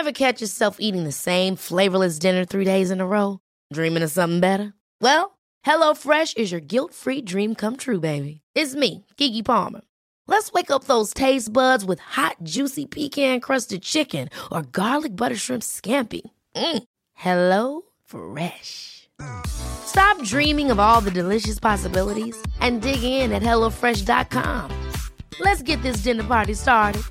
Ever catch yourself eating the same flavorless dinner 3 days in a row? Dreaming of something better? Well, HelloFresh is your guilt-free dream come true, baby. It's me, Keke Palmer. Let's wake up those taste buds with hot, juicy pecan-crusted chicken or garlic butter shrimp scampi. Hello Fresh. Stop dreaming of all the delicious possibilities and dig in at HelloFresh.com. Let's get this dinner party started.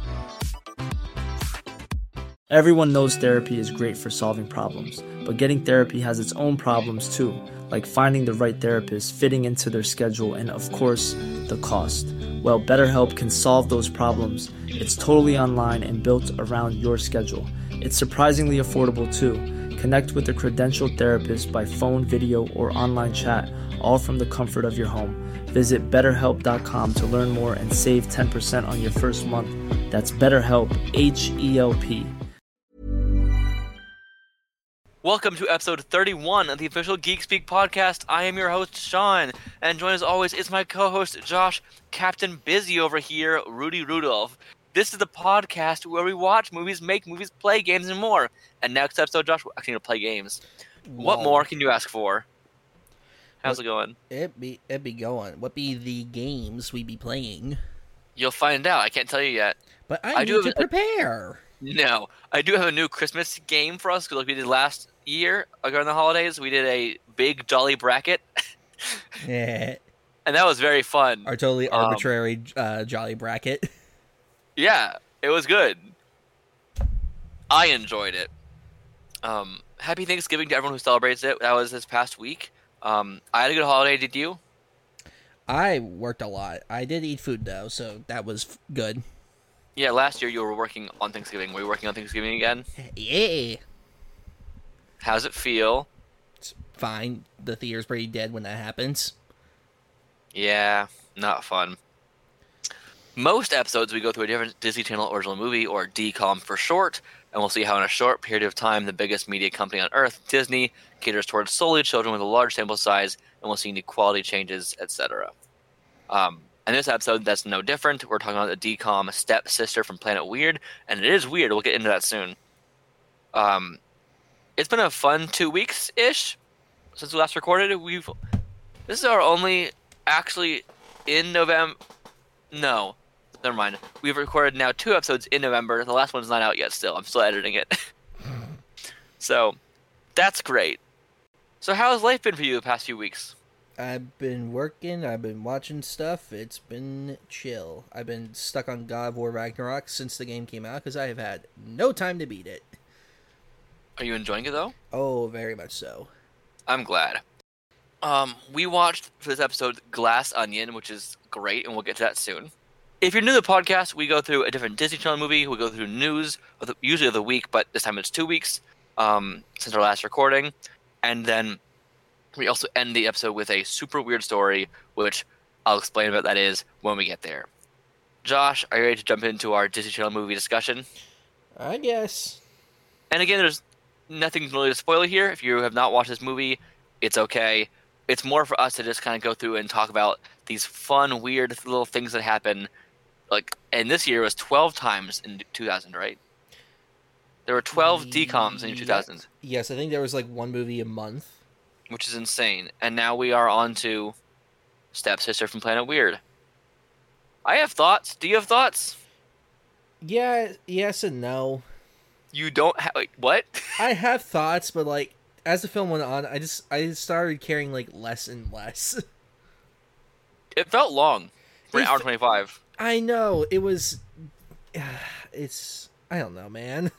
Everyone knows therapy is great for solving problems, but getting therapy has its own problems too, like finding the right therapist, fitting into their schedule, and of course, the cost. Well, BetterHelp can solve those problems. It's totally online and built around your schedule. It's surprisingly affordable too. Connect with a credentialed therapist by phone, video, or online chat, all from the comfort of your home. Visit BetterHelp.com to learn more and save 10% on your first month. That's BetterHelp, H-E-L-P. Welcome to episode 31 of the official Geek Speak podcast. I am your host, Sean, and joined as always is my co-host, Josh, Captain Busy over here, Rudy Rudolph. This is the podcast where we watch movies, make movies, play games, and more. And next episode, Josh, we're actually going to play games. Whoa. What more can you ask for? How's it going? It be going. What be the games we be playing? You'll find out. I can't tell you yet. But I need to prepare. No, I do have a new Christmas game for us, because like we did last year, around the holidays, we did a big Jolly Bracket. Yeah. And that was very fun. Our totally arbitrary Jolly Bracket. Yeah, it was good. I enjoyed it. Happy Thanksgiving to everyone who celebrates it. That was this past week. I had a good holiday, did you? I worked a lot. I did eat food, though, so that was good. Yeah, last year you were working on Thanksgiving. Were you working on Thanksgiving again? Yeah. How's it feel? It's fine. The theater's pretty dead when that happens. Yeah, not fun. Most episodes we go through a different Disney Channel original movie, or DCOM for short, and we'll see how in a short period of time the biggest media company on Earth, Disney, caters towards solely children with a large sample size, and we'll see new quality changes, etc. In this episode, that's no different. We're talking about the DCOM stepsister from Planet Weird, and it is weird. We'll get into that soon. It's been a fun 2 weeks-ish since we last recorded. This is our only, actually, in November. No, never mind. We've recorded now 2 episodes in November. The last one's not out yet still. I'm still editing it. So, that's great. So how has life been for you the past few weeks? I've been working, I've been watching stuff, it's been chill. I've been stuck on God of War Ragnarok since the game came out, because I have had no time to beat it. Are you enjoying it, though? Oh, very much so. I'm glad. We watched, for this episode, Glass Onion, which is great, and we'll get to that soon. If you're new to the podcast, we go through a different Disney Channel movie, we go through news, usually of the week, but this time it's 2 weeks, since our last recording, and then we also end the episode with a super weird story, which I'll explain what that is when we get there. Josh, are you ready to jump into our Disney Channel movie discussion? I guess. And again, there's nothing really to spoil here. If you have not watched this movie, it's okay. It's more for us to just kind of go through and talk about these fun, weird little things that happen. And this year was 12 times in 2000, right? There were 12 DCOMs in 2000. Yes, I think there was one movie a month. Which is insane. And now we are on to Stepsister from Planet Weird. I have thoughts. Do you have thoughts? Yeah, yes and no. You don't have... what? I have thoughts, but, as the film went on, I started caring, less and less. It felt long. For an hour 25. I know. It was... It's... I don't know, man.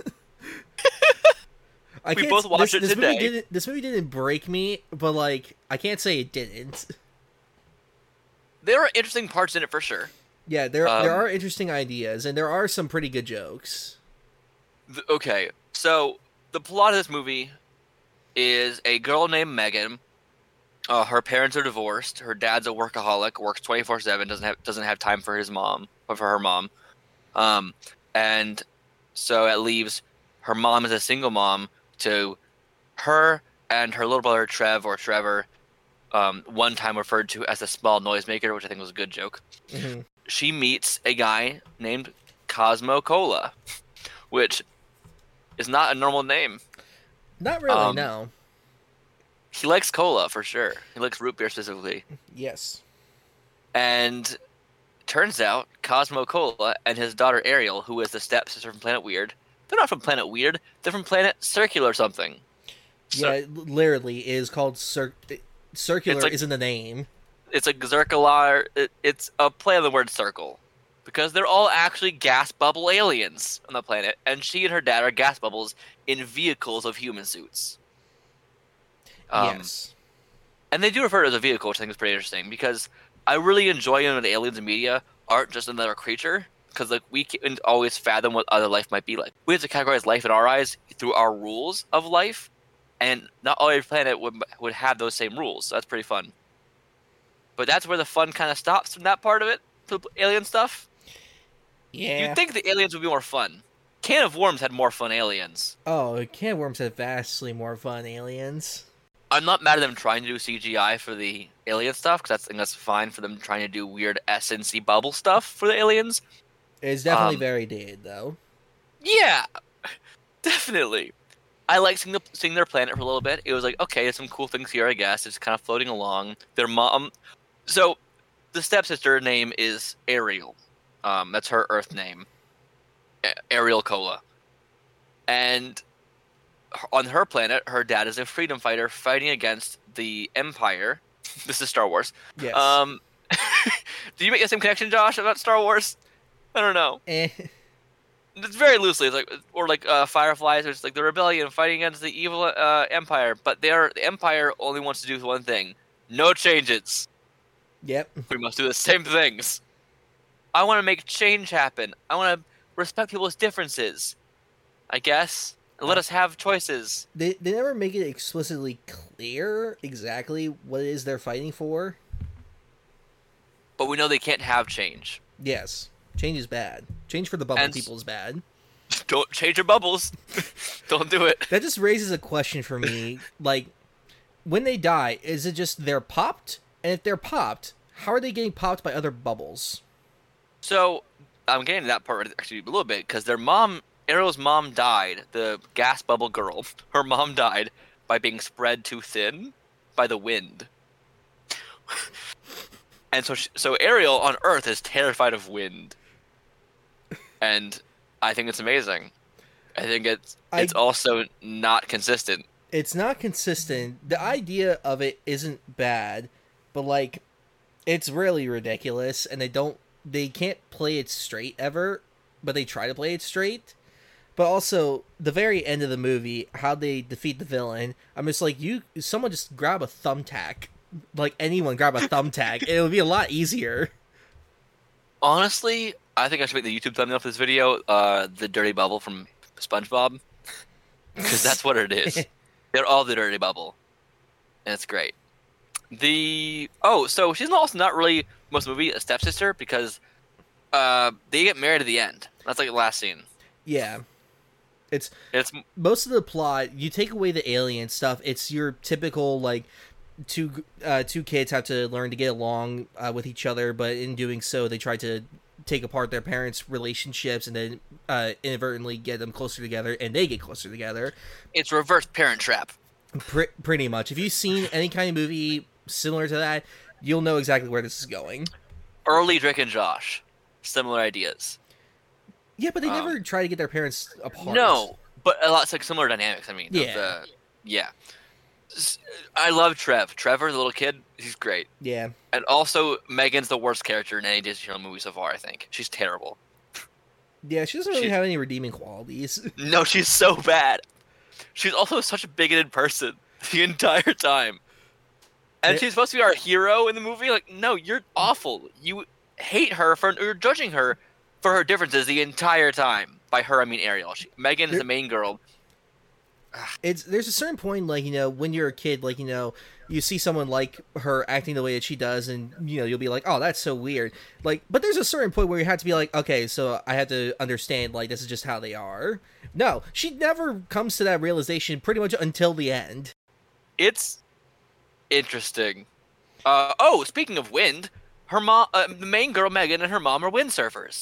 We both watched it today. This movie didn't break me, but, I can't say it didn't. There are interesting parts in it for sure. Yeah, there are interesting ideas, and there are some pretty good jokes. Okay, so the plot of this movie is a girl named Megan. Her parents are divorced. Her dad's a workaholic, works 24/7, doesn't have time for his mom, or for her mom. And so it leaves her mom as a single mom to her and her little brother Trevor, one time referred to as a small noisemaker, which I think was a good joke. Mm-hmm. She meets a guy named Cosmo Cola, which is not a normal name. Not really, no. He likes cola for sure. He likes root beer specifically. Yes. And turns out Cosmo Cola and his daughter Ariel, who is the stepsister from Planet Weird, they're not from Planet Weird. They're from Planet Circular something. Yeah, it literally is called Circular isn't the name. It's a circular. It's a play on the word circle. Because they're all actually gas bubble aliens on the planet. And she and her dad are gas bubbles in vehicles of human suits. Yes. And they do refer to it as a vehicle, which I think is pretty interesting. Because I really enjoy when the aliens in media aren't just another creature. Because like we can't always fathom what other life might be like. We have to categorize life in our eyes through our rules of life. And not every planet would have those same rules. So that's pretty fun. But that's where the fun kind of stops from that part of it. The alien stuff. Yeah. You'd think the aliens would be more fun. Can of Worms had more fun aliens. Oh, Can of Worms had vastly more fun aliens. I'm not mad at them trying to do CGI for the alien stuff, because I think that's fine for them trying to do weird SNC bubble stuff for the aliens. It's definitely very dated, though. Yeah, definitely. I like seeing their planet for a little bit. It was like, okay, there's some cool things here, I guess. It's kind of floating along. Their mom... So, the stepsister name is Ariel. That's her Earth name. Ariel Cola. And on her planet, her dad is a freedom fighter fighting against the Empire. This is Star Wars. Yes. Do you make the same connection, Josh, about Star Wars? I don't know. It's very loosely. It's like Fireflies, which is like the rebellion fighting against the evil Empire. But the Empire only wants to do one thing: no changes. Yep. We must do the same things. I want to make change happen. I want to respect people's differences, I guess, and let us have choices. They never make it explicitly clear exactly what it is they're fighting for. But we know they can't have change. Yes. Change is bad. Change for the bubble people is bad. Don't change your bubbles. Don't do it. That just raises a question for me. Like, when they die, is it just they're popped? And if they're popped, how are they getting popped by other bubbles? So, I'm getting to that part actually a little bit, because their mom, Ariel's mom died, the gas bubble girl, her mom died by being spread too thin by the wind. And so Ariel on Earth is terrified of wind. And I think it's amazing. I think it's also not consistent. It's not consistent. The idea of it isn't bad, but like, it's really ridiculous, and they can't play it straight ever, but they try to play it straight. But also, the very end of the movie, how they defeat the villain, I'm just like, someone just grab a thumbtack. Like, anyone grab a thumbtack. It would be a lot easier. Honestly, I think I should make the YouTube thumbnail for this video, the dirty bubble from SpongeBob. Because that's what it is. They're all the dirty bubble. And it's great. So she's also not really, most of the movie, a stepsister, because they get married at the end. That's like the last scene. Yeah. It's most of the plot, you take away the alien stuff, it's your typical, like, two kids have to learn to get along with each other, but in doing so, they try to take apart their parents' relationships and then inadvertently get them closer together, and they get closer together. It's reverse Parent Trap. Pretty much. If you've seen any kind of movie similar to that, you'll know exactly where this is going. Early Drake and Josh. Similar ideas. Yeah, but they never try to get their parents apart. No, but a lot like similar dynamics. I mean, yeah. I love Trev. Trevor, the little kid, he's great. Yeah. And also, Megan's the worst character in any Disney Channel movie so far, I think. She's terrible. Yeah, she doesn't really have any redeeming qualities. No, she's so bad. She's also such a bigoted person the entire time. And she's supposed to be our hero in the movie. Like, no, you're awful. You hate her you're judging her for her differences the entire time. By her, I mean Ariel. Megan is the main girl. There's a certain point, like, you know, when you're a kid, like, you know, you see someone like her acting the way that she does, and, you know, you'll be like, oh, that's so weird. Like, but there's a certain point where you have to be like, okay, so I have to understand, like, this is just how they are. No, she never comes to that realization pretty much until the end. It's interesting. Speaking of wind, her mom, the main girl Megan, and her mom are windsurfers.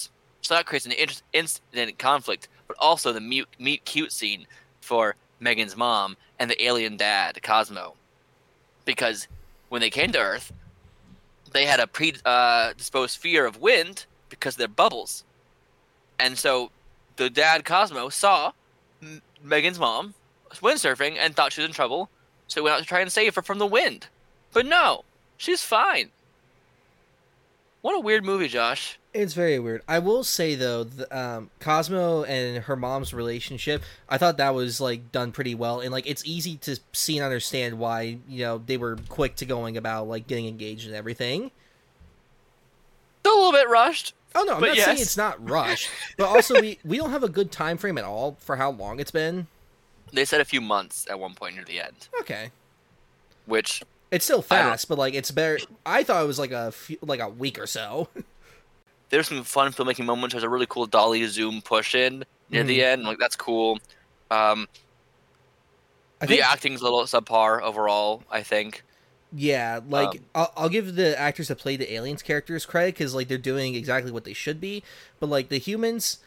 So that creates an instant conflict, but also the meet cute scene for Megan's mom and the alien dad, Cosmo. Because when they came to Earth, they had a predisposed fear of wind because of their bubbles. And so the dad, Cosmo, saw Megan's mom windsurfing and thought she was in trouble, so he went out to try and save her from the wind. But no, she's fine. What a weird movie, Josh. It's very weird. I will say though, Cosmo and her mom's relationship, I thought that was like done pretty well, and like it's easy to see and understand why they were quick to going about like getting engaged and everything. Still a little bit rushed. Oh no, I'm not saying it's not rushed, but also we don't have a good time frame at all for how long it's been. They said a few months at one point near the end. Okay, which it's still fast, but like it's better. I thought it was like a week or so. There's some fun filmmaking moments. There's a really cool dolly zoom push in near the end. Like that's cool. The acting's a little subpar overall, I think. Yeah, like I'll give the actors that play the aliens characters credit because like they're doing exactly what they should be, but like the humans,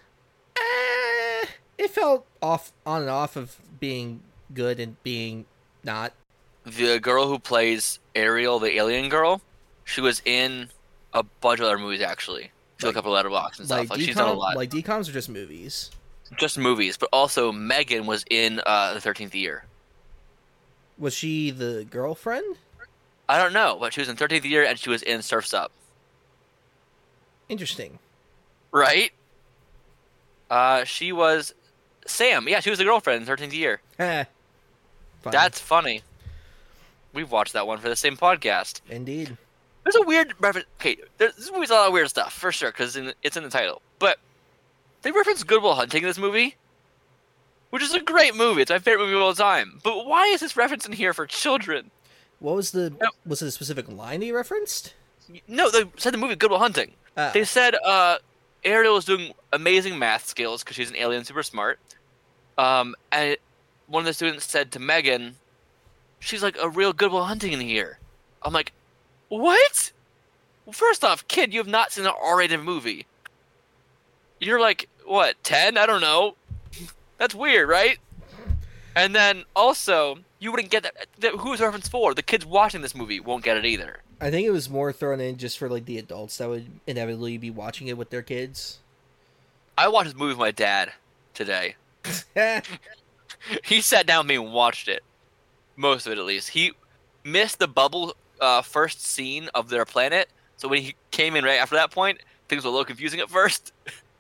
it felt on and off of being good and being not. The girl who plays Ariel, the alien girl, she was in a bunch of other movies actually. She's a couple of Letterboxd and stuff. Like she's done a lot. Like DComs or just movies? Just movies, but also Megan was in the 13th Year. Was she the girlfriend? I don't know, but she was in 13th Year and she was in Surf's Up. Interesting. Right? She was Sam. Yeah, she was the girlfriend in 13th Year. That's funny. We've watched that one for the same podcast. Indeed. There's a weird reference. Okay, this movie's a lot of weird stuff, for sure, because it's in the title. But they reference Good Will Hunting in this movie, which is a great movie. It's my favorite movie of all time. But why is this reference in here for children? What was was it a specific line they referenced? No, they said the movie Good Will Hunting. Oh. They said Ariel is doing amazing math skills because she's an alien super smart. And one of the students said to Megan, she's like a real Good Will Hunting in here. I'm like, what? Well, first off, kid, you have not seen an R-rated movie. You're like, what, 10? I don't know. That's weird, right? And then also, you wouldn't get that. Who's the reference for? The kids watching this movie won't get it either. I think it was more thrown in just for like the adults that would inevitably be watching it with their kids. I watched this movie with my dad today. He sat down with me and watched it. Most of it, at least. He missed the bubble first scene of their planet, so when he came in right after that point, things were a little confusing at first.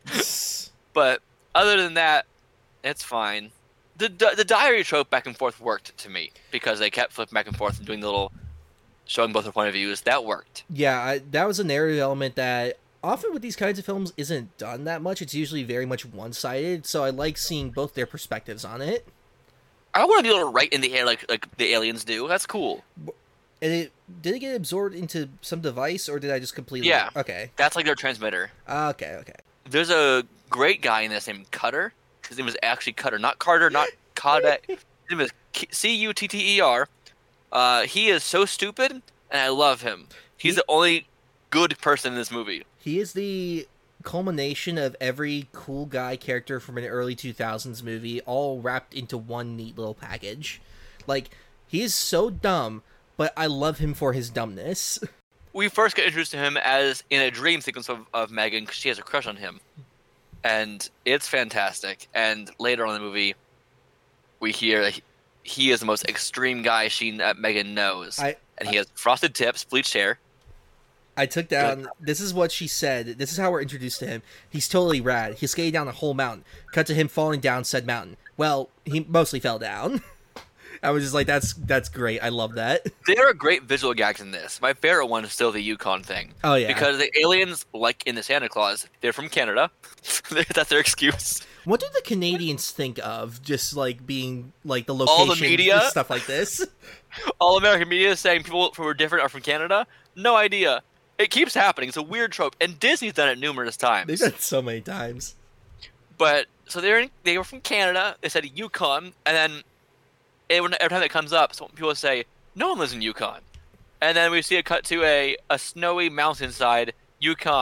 But other than that, it's fine. The diary trope back and forth worked to me because they kept flipping back and forth and doing the little showing both their point of views. That worked. Yeah, that was a narrative element that often with these kinds of films isn't done that much. It's usually very much one-sided, so I like seeing both their perspectives on it. I want to be able to write in the air like the aliens do. That's cool. And did it get absorbed into some device, or did I just completely... Yeah. Okay. That's like their transmitter. Okay. There's a great guy in this named Cutter. His name was actually Cutter, not Carter, not Kodak. His name is Cutter. He is so stupid, and I love him. He's the only good person in this movie. He is the culmination of every cool guy character from an early 2000s movie, all wrapped into one neat little package. Like, he is so dumb, but I love him for his dumbness. We first get introduced to him as in a dream sequence of Megan because she has a crush on him. And it's fantastic. And later on in the movie, we hear that he is the most extreme guy Megan knows. And he has frosted tips, bleached hair. I took down, this is what she said. This is how we're introduced to him. He's totally rad. He skated down a whole mountain. Cut to him falling down said mountain. Well, he mostly fell down. I was just like, that's great. I love that. There are great visual gags in this. My favorite one is still the Yukon thing. Oh, yeah. Because the aliens, like in the Santa Claus, they're from Canada. That's their excuse. What do the Canadians think of just, like, being, like, the location? All the media? Stuff like this? All American media saying people who are different are from Canada? No idea. It keeps happening. It's a weird trope. And Disney's done it numerous times. They've done it so many times. But, so they were from Canada. They said Yukon. And then every time that comes up, people say, no one lives in Yukon. And then we see a cut to a snowy mountainside, Yukon.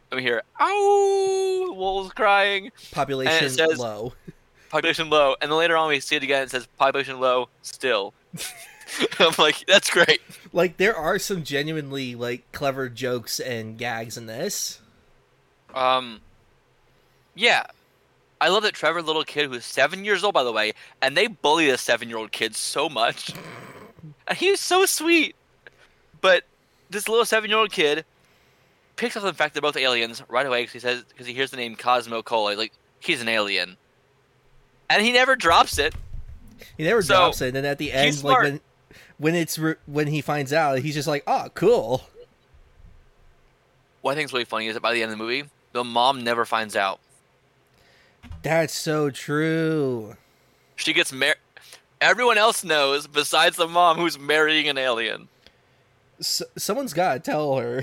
we hear, "Ow!" Wolves crying. Population And it says, low. Population low. And then later on we see it again. It says population low still. I'm like, that's great. Like, there are some genuinely, like, clever jokes and gags in this. Yeah. I love that Trevor, little kid who's 7 years old, by the way, and they bully the 7-year-old kid so much. And he's so sweet. But this little 7-year-old kid picks up on the fact they're both aliens right away because he hears the name Cosmo Cola. Like, he's an alien. And he never drops it. He never drops it, and at the end, like, when he finds out, he's just like, "Oh, cool." What I think is really funny is that by the end of the movie, the mom never finds out. That's so true. She gets married. Everyone else knows besides the mom who's marrying an alien. Someone's got to tell her.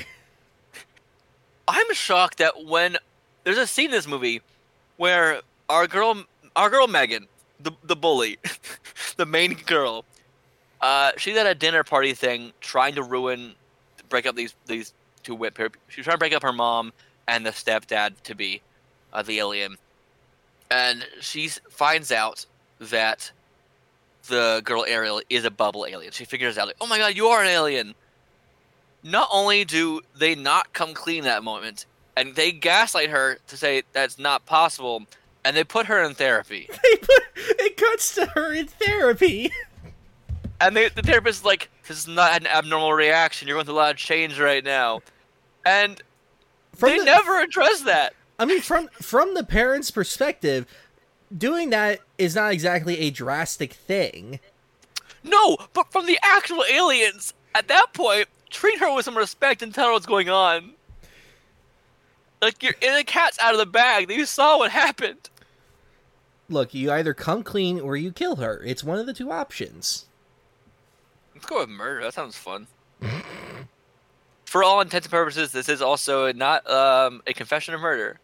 I'm shocked that when there's a scene in this movie where our girl Megan, the bully, the main girl, she's at a dinner party thing trying to break up these two whip. She's trying to break up her mom and the stepdad to be the alien. And she finds out that the girl Ariel is a bubble alien. She figures out, like, oh my god, you are an alien. Not only do they not come clean that moment, and they gaslight her to say that's not possible, and they put her in therapy. It cuts to her in therapy. And the therapist is like, this is not an abnormal reaction. You're going through a lot of change right now. And they never address that. I mean, from the parents' perspective, doing that is not exactly a drastic thing. No, but from the actual aliens, at that point, treat her with some respect and tell her what's going on. Like, the cat's out of the bag. You saw what happened. Look, you either come clean or you kill her. It's one of the two options. Let's go with murder. That sounds fun. For all intents and purposes, this is also not a confession of murder.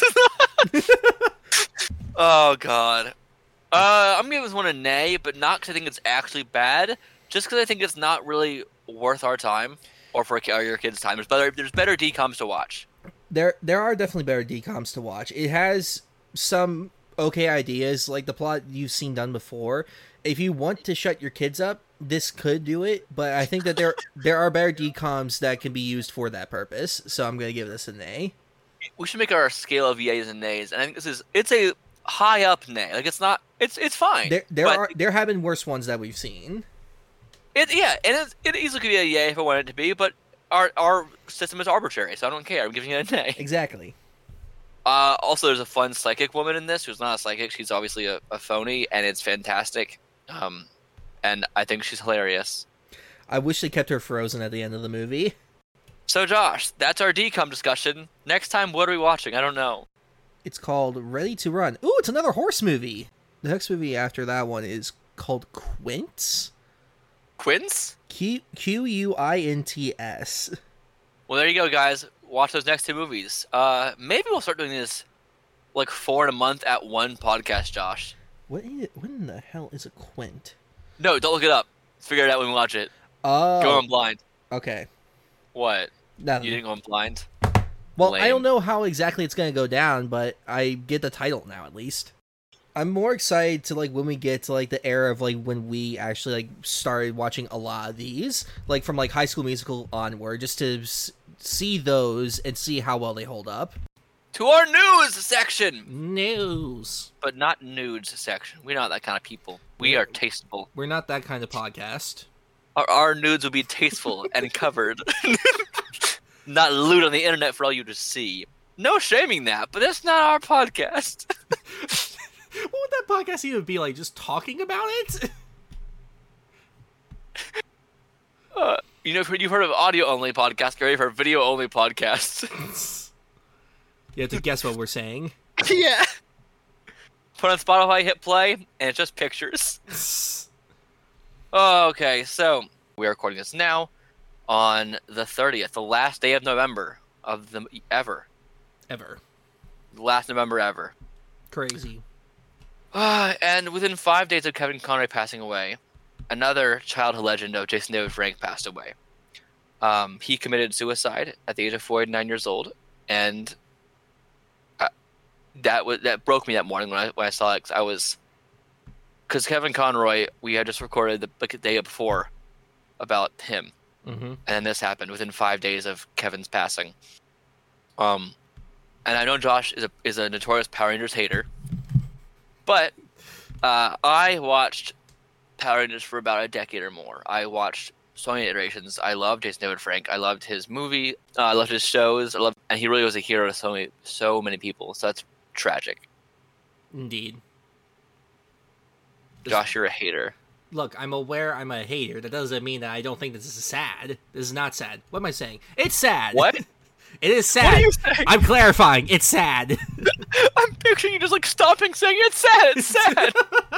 Oh, God. I'm going to give this one a nay, but not because I think it's actually bad, just because I think it's not really worth our time or for your kids' time. There's better DComs to watch. There are definitely better DComs to watch. It has some okay ideas, like the plot you've seen done before. If you want to shut your kids up, this could do it, but I think that there are better DComs that can be used for that purpose, so I'm going to give this a nay. We should make our scale of yeas and nays, and I think it's a high up nay. Like, it's not, it's fine. There have been worse ones that we've seen. It easily could be a yay if I wanted it to be, but our system is arbitrary, so I don't care. I'm giving it a nay. Exactly. Also, there's a fun psychic woman in this who's not a psychic. She's obviously a phony, and it's fantastic. And I think she's hilarious. I wish they kept her frozen at the end of the movie. So, Josh, that's our DCOM discussion. Next time, what are we watching? I don't know. It's called Ready to Run. Ooh, it's another horse movie. The next movie after that one is called Quints. Quints? Quints. Well, there you go, guys. Watch those next two movies. Maybe we'll start doing this like 4 in a month at one podcast, Josh. What in the hell is a quint? No, don't look it up. Figure it out when we watch it. Oh. Go on blind. Okay. What? Nothing. You didn't go on blind? Well, Lame. I don't know how exactly it's going to go down, but I get the title now at least. I'm more excited to, like, when we get to, like, the era of, like, when we actually, like, started watching a lot of these, like, from, like, High School Musical onward, just to see those and see how well they hold up. To our news section! News. But not nudes section. We're not that kind of people. We are tasteful. We're not that kind of podcast. Our nudes will be tasteful and covered. Not lewd on the internet for all you to see. No shaming that, but that's not our podcast. What would that podcast even be like? Just talking about it? You've heard of audio-only podcasts. Get ready for video-only podcasts. You have to guess what we're saying. Yeah. Put on Spotify, hit play, and it's just pictures. Okay, so we are recording this now on the 30th, the last day of November of the ever. Ever. The last November ever. Crazy. And within 5 days of Kevin Conroy passing away, another childhood legend of Jason David Frank passed away. He committed suicide at the age of 49 years old. and that broke me that morning when I saw it. Because Kevin Conroy, we had just recorded the day before about him, and then this happened within 5 days of Kevin's passing. And I know Josh is a notorious Power Rangers hater, but I watched Power Rangers for about a decade or more. I watched so many iterations. I loved Jason David Frank. I loved his movie. I loved his shows. And he really was a hero to so many people. So that's tragic. Indeed. Josh, you're a hater. Look, I'm aware I'm a hater. That doesn't mean that I don't think this is sad. This is not sad. What am I saying? It's sad. What? It is sad. What are you saying? I'm clarifying. It's sad. I'm picturing you just like stopping saying it's sad. It's sad.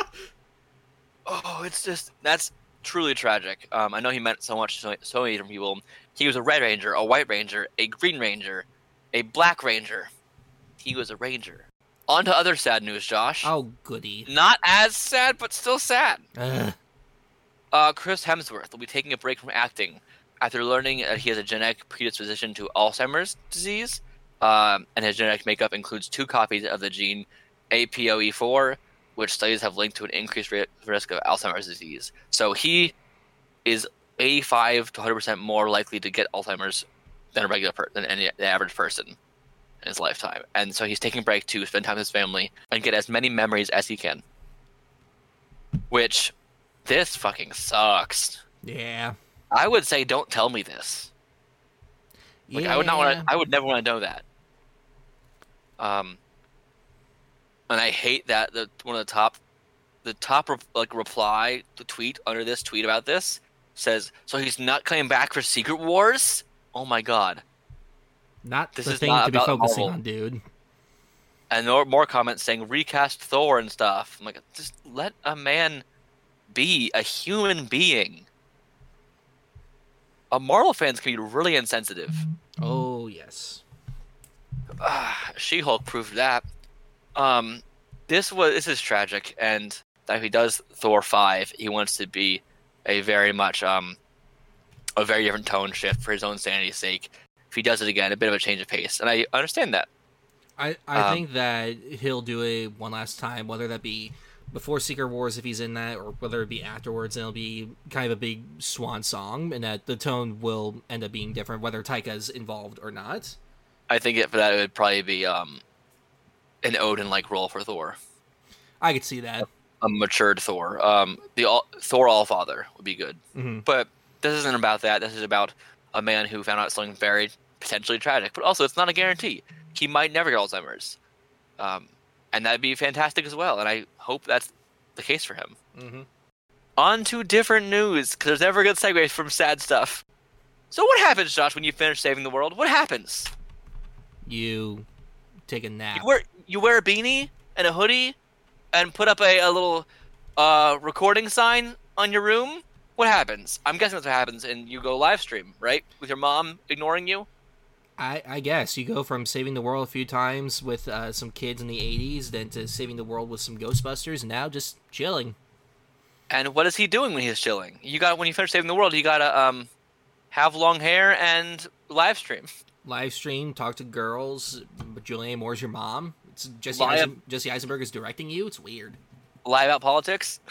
Oh, that's truly tragic. I know he meant so much to so many different people. He was a Red Ranger, a White Ranger, a Green Ranger, a Black Ranger. He was a Ranger. On to other sad news, Josh. Oh, goody. Not as sad, but still sad. Ugh. Chris Hemsworth will be taking a break from acting after learning that he has a genetic predisposition to Alzheimer's disease, and his genetic makeup includes 2 copies of the gene APOE4, which studies have linked to an increased risk of Alzheimer's disease. So he is 85 to 100% more likely to get Alzheimer's than the average person in his lifetime. And so he's taking a break to spend time with his family and get as many memories as he can. Which, this fucking sucks. Yeah. I would say, don't tell me this. Like, yeah. I would never want to know that. And I hate that the top reply, the tweet under this tweet about this says, so he's not coming back for Secret Wars? Oh my god. Not This the is thing not to be about focusing Marvel. on, dude. And more comments saying recast Thor and stuff. I'm like, just let a man be a human being. Marvel fans can be really insensitive. Oh, yes. She-Hulk proved that. This is tragic, and if he does Thor 5, he wants to be a very different tone shift for his own sanity's sake. If he does it again, a bit of a change of pace, and I understand that. I think that he'll do it one last time, whether that be before Secret Wars if he's in that, or whether it be afterwards, and it'll be kind of a big swan song, and that the tone will end up being different, whether Taika's involved or not. I think for that it would probably be an Odin-like role for Thor. I could see that. A matured Thor. Thor Allfather would be good. Mm-hmm. But this isn't about that. This is about a man who found out something very potentially tragic. But also, it's not a guarantee. He might never get Alzheimer's. And that'd be fantastic as well. And I hope that's the case for him. Mm-hmm. On to different news, because there's never a good segue from sad stuff. So what happens, Josh, when you finish saving the world? What happens? You take a nap. You wear a beanie and a hoodie and put up a little recording sign on your room? What happens? I'm guessing that's what happens, and you go live stream, right? With your mom ignoring you? I guess you go from saving the world a few times with some kids in the 80s, then to saving the world with some Ghostbusters, and now just chilling. And what is he doing when he's chilling? When you finish saving the world, you gotta have long hair and live stream. Live stream, talk to girls. Julianne Moore's your mom. It's Jesse Eisenberg is directing you. It's weird. Lie about politics.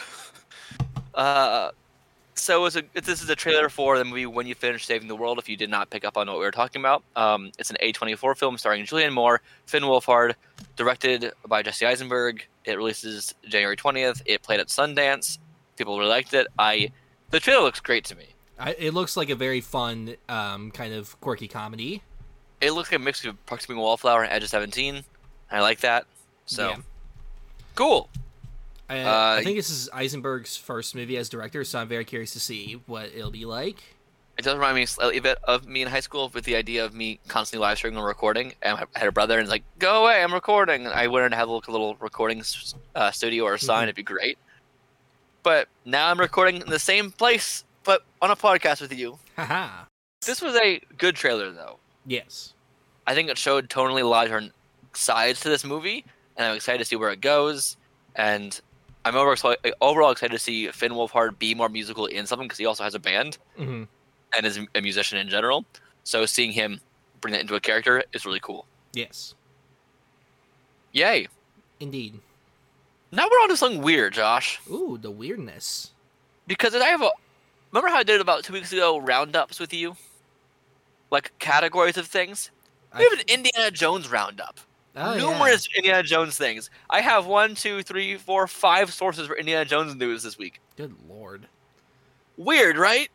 So this is a trailer for the movie When You Finish Saving the World, if you did not pick up on what we were talking about. It's an A24 film starring Julianne Moore, Finn Wolfhard, directed by Jesse Eisenberg. It releases January 20th. It played at Sundance. People really liked it. The trailer looks great to me. It looks like a very fun, kind of quirky comedy. It looks like a mix of Proximate Wallflower and Edge of 17. I like that. So, yeah. Cool. I think this is Eisenberg's first movie as director, so I'm very curious to see what it'll be like. It does remind me slightly a bit of me in high school with the idea of me constantly live streaming and recording. And I had a brother, and he's like, "Go away, I'm recording." And I wanted to have a little recording studio or a sign. It'd be great. But now I'm recording in the same place, but on a podcast with you. Haha. This was a good trailer, though. Yes. I think it showed tonally a lot of different sides to this movie, and I'm excited to see where it goes. And I'm overall excited to see Finn Wolfhard be more musical in something, because he also has a band and is a musician in general. So seeing him bring that into a character is really cool. Yes. Yay. Indeed. Now we're on to something weird, Josh. Ooh, the weirdness. Because remember how I did about 2 weeks ago roundups with you? Like categories of things? We have an Indiana Jones roundup. Oh, Numerous Indiana Jones things. I have 1, 2, 3, 4, 5 sources for Indiana Jones news this week. Good lord. Weird, right?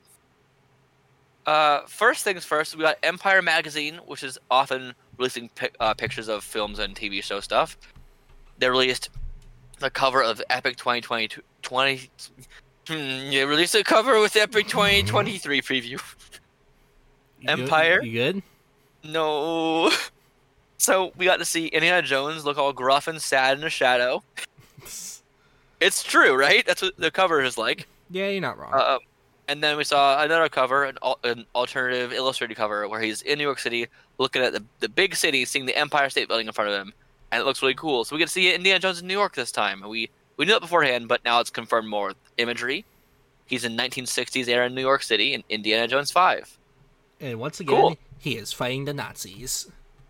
First things first, we got Empire Magazine, which is often releasing pictures of films and TV show stuff. They released the cover of Epic 2020. They released a cover with Epic 2023 preview. Empire? You good? No. So we got to see Indiana Jones look all gruff and sad in a shadow. It's true, right? That's what the cover is like. Yeah, you're not wrong. And then we saw another cover, an alternative illustrated cover, where he's in New York City looking at the big city, seeing the Empire State Building in front of him, and it looks really cool. So we get to see Indiana Jones in New York this time. And we knew it beforehand, but now it's confirmed more with imagery. He's in 1960s era in New York City in Indiana Jones 5. And once again, cool. He is fighting the Nazis.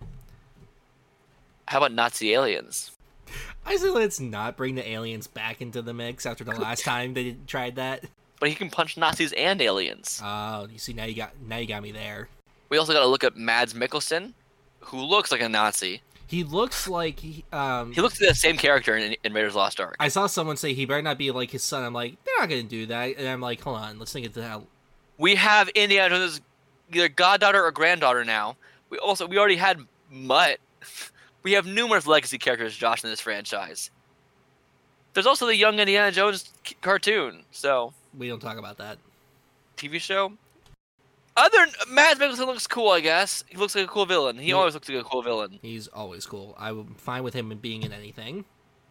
How about Nazi aliens? I say let's not bring the aliens back into the mix after the last time they tried that. But he can punch Nazis and aliens. Oh, you see, now you got me there. We also got to look at Mads Mikkelsen, who looks like a Nazi. He looks like he looks like the same character in Raiders Lost Ark. I saw someone say he better not be like his son. I'm like, they're not gonna do that. And I'm like, hold on, let's think it out. We have Indiana Jones' either goddaughter or granddaughter now. We already had Mutt. We have numerous legacy characters, Josh, in this franchise. There's also the Young Indiana Jones cartoon, so we don't talk about that TV show. Mads Mikkelsen looks cool, I guess. He looks like a cool villain. He always looks like a cool villain. He's always cool. I'm fine with him being in anything.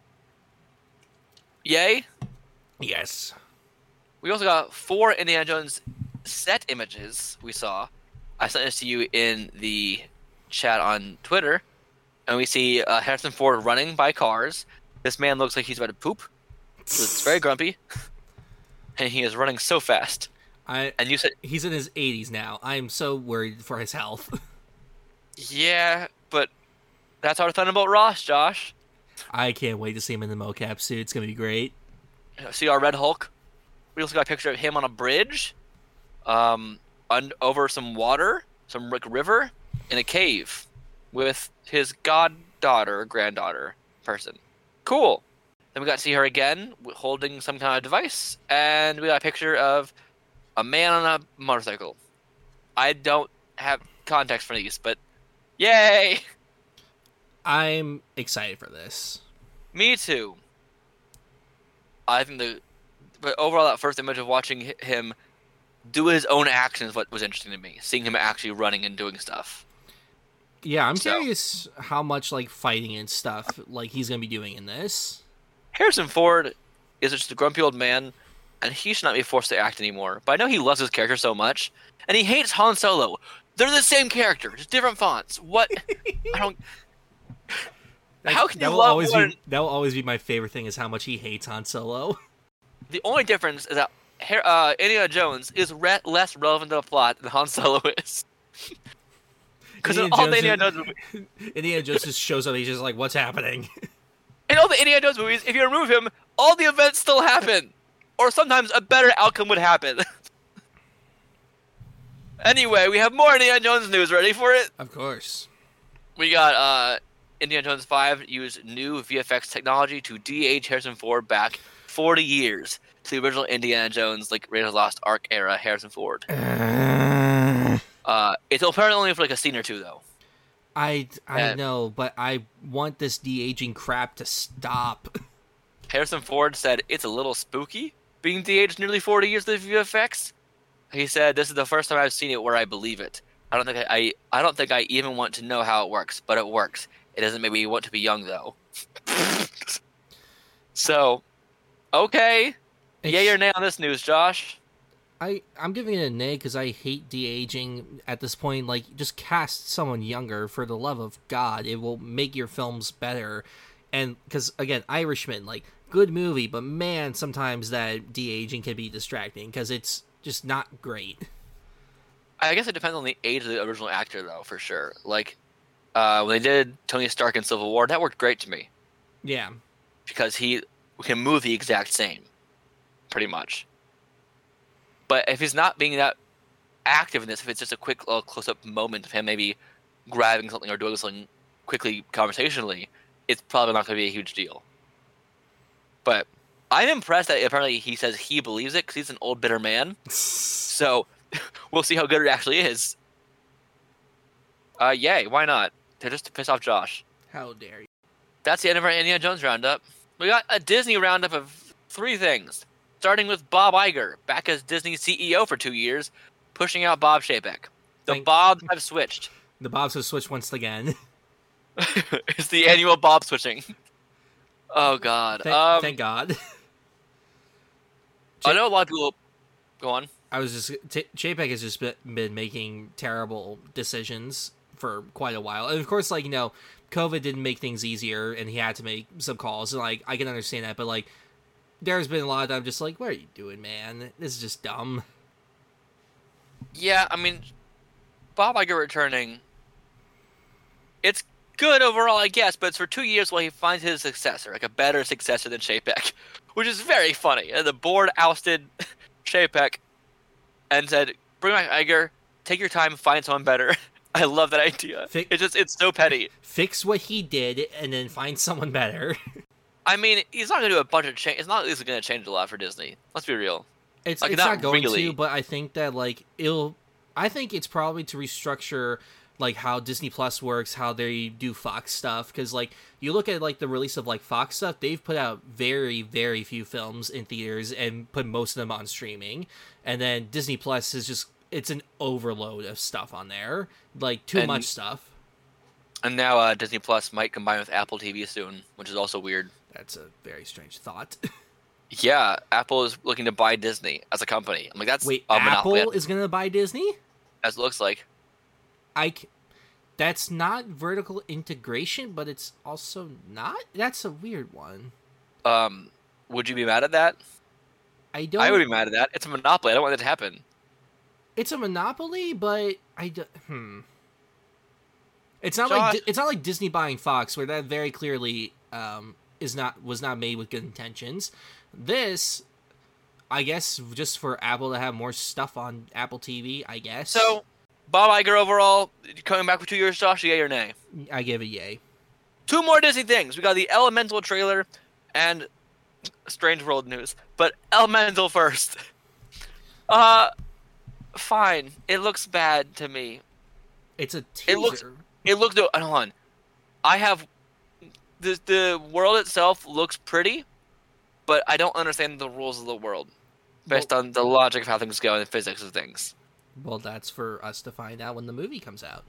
Yay? Yes. We also got 4 Indiana Jones set images we saw. I sent this to you in the chat on Twitter. And we see Harrison Ford running by cars. This man looks like he's about to poop. It's very grumpy. And he is running so fast. And you said he's in his 80s now. I'm so worried for his health. Yeah, but that's our Thunderbolt Ross, Josh. I can't wait to see him in the mocap suit. It's going to be great. See our Red Hulk? We also got a picture of him on a bridge. Over some water, some river, in a cave. With his goddaughter or granddaughter person. Cool. Then we got to see her again holding some kind of device. And we got a picture of a man on a motorcycle. I don't have context for these, but yay! I'm excited for this. Me too. I think but overall, that first image of watching him do his own actions what was interesting to me. Seeing him actually running and doing stuff. Yeah, I'm curious how much like fighting and stuff like he's gonna be doing in this. Harrison Ford is just a grumpy old man, and he should not be forced to act anymore. But I know he loves his character so much, and he hates Han Solo. They're the same character, just different fonts. What? I don't. How can you love one? That will always be my favorite thing is how much he hates Han Solo. The only difference is that Indiana Jones is less relevant to the plot than Han Solo is. Because in all the Indiana Jones movies... Indiana Jones just shows up, he's just like, what's happening? In all the Indiana Jones movies, if you remove him, all the events still happen. Or sometimes a better outcome would happen. Anyway, we have more Indiana Jones news. Ready for it? Of course. We got Indiana Jones 5 used new VFX technology to de-age Harrison Ford back 40 years to the original Indiana Jones, like Raiders of the Lost Ark era Harrison Ford. It's apparently only for like a scene or two, though. I know, but I want this de-aging crap to stop. Harrison Ford said it's a little spooky being de-aged nearly 40 years to the VFX. He said, "This is the first time I've seen it where I believe it. I don't think I even want to know how it works, but it works. It doesn't make me want to be young, though." So, okay, yay or nay on this news, Josh? I'm giving it a nay because I hate de-aging at this point. Like, just cast someone younger for the love of God. It will make your films better. And because, again, Irishman, like, good movie, but man, sometimes that de-aging can be distracting because it's just not great. I guess it depends on the age of the original actor, though, for sure. Like, when they did Tony Stark in Civil War, that worked great to me. Yeah. Because he can move the exact same, pretty much. But if he's not being that active in this, if it's just a quick close-up moment of him maybe grabbing something or doing something quickly conversationally, it's probably not going to be a huge deal. But I'm impressed that apparently he says he believes it because he's an old, bitter man. So we'll see how good it actually is. Yay, why not? They're just to piss off Josh. How dare you? That's the end of our Indiana Jones roundup. We got a Disney roundup of 3 things. Starting with Bob Iger, back as Disney CEO for 2 years, pushing out Bob Chapek. The Bobs have switched. The Bobs have switched once again. It's the annual Bob switching. Oh, God. Thank God. I know a lot of people... Go on. I was just... Chapek has just been making terrible decisions for quite a while. And of course, like, you know, COVID didn't make things easier, and he had to make some calls. And, like, I can understand that, but, like, there's been a lot that I'm just like, what are you doing, man? This is just dumb. Yeah, I mean, Bob Iger returning... It's good overall, I guess, but it's for 2 years while he finds his successor, like a better successor than Chapek, which is very funny. And the board ousted Chapek and said, bring back Iger, take your time, find someone better. I love that idea. It's so petty. Fix what he did and then find someone better. I mean, he's not going to do a bunch of change. It's not at least going to change a lot for Disney. Let's be real. It's not going to, but I think that, like, I think it's probably to restructure, like, how Disney Plus works, how they do Fox stuff, because, like, you look at, like, the release of, like, Fox stuff, they've put out very, very few films in theaters and put most of them on streaming, and then Disney Plus is just, it's an overload of stuff on there, like, too much stuff. And now Disney Plus might combine with Apple TV soon, which is also weird. That's a very strange thought. Yeah, Apple is looking to buy Disney as a company. I'm like, that's Wait, a monopoly. Apple is going to buy Disney? As it looks like. That's not vertical integration, but it's also not? That's a weird one. Would you be mad at that? I would be mad at that. It's a monopoly. I don't want that to happen. It's a monopoly, but It's not like Disney buying Fox, where that very clearly was not made with good intentions. This, I guess, just for Apple to have more stuff on Apple TV, I guess. So, Bob Iger overall, coming back for 2 years, Josh, yay or nay? I give a yay. 2 more Disney things. We got the Elemental trailer and Strange World news. But Elemental first. Fine. It looks bad to me. It's a teaser. It looks hold on. I have the world itself looks pretty, but I don't understand the rules of the world based on the logic of how things go and the physics of things. Well, that's for us to find out when the movie comes out.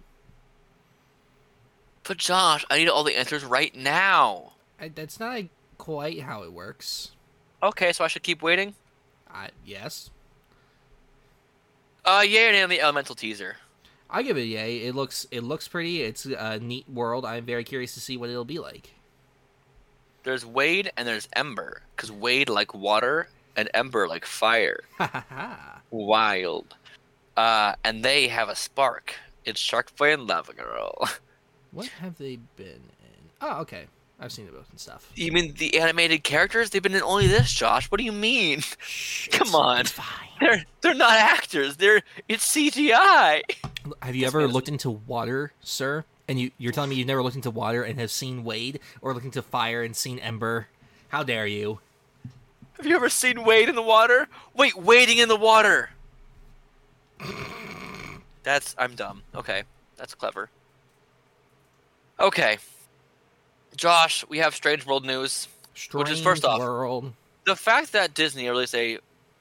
But Josh, I need all the answers right now. That's not quite how it works. Okay, so I should keep waiting? Yes. Yay or nay on the Elemental teaser? I give it a yay. It looks pretty. It's a neat world. I'm very curious to see what it'll be like. There's Wade and there's Ember, because Wade like water and Ember like fire. Wild. And they have a spark. It's Shark Boy and Lava Girl. What have they been in? Oh, okay. I've seen it both and stuff. You mean the animated characters? They've been in only this, Josh. What do you mean? Shh, Come on. It's fine. They're not actors. It's CGI. Have you ever looked into water, sir? And you're telling me you've never looked into water and have seen Wade, or looked into fire and seen Ember? How dare you? Have you ever seen Wade in the water? Wait, wading in the water. I'm dumb. Okay, that's clever. Okay. Josh, we have Strange World news. Which is, first off, World. The fact that Disney released a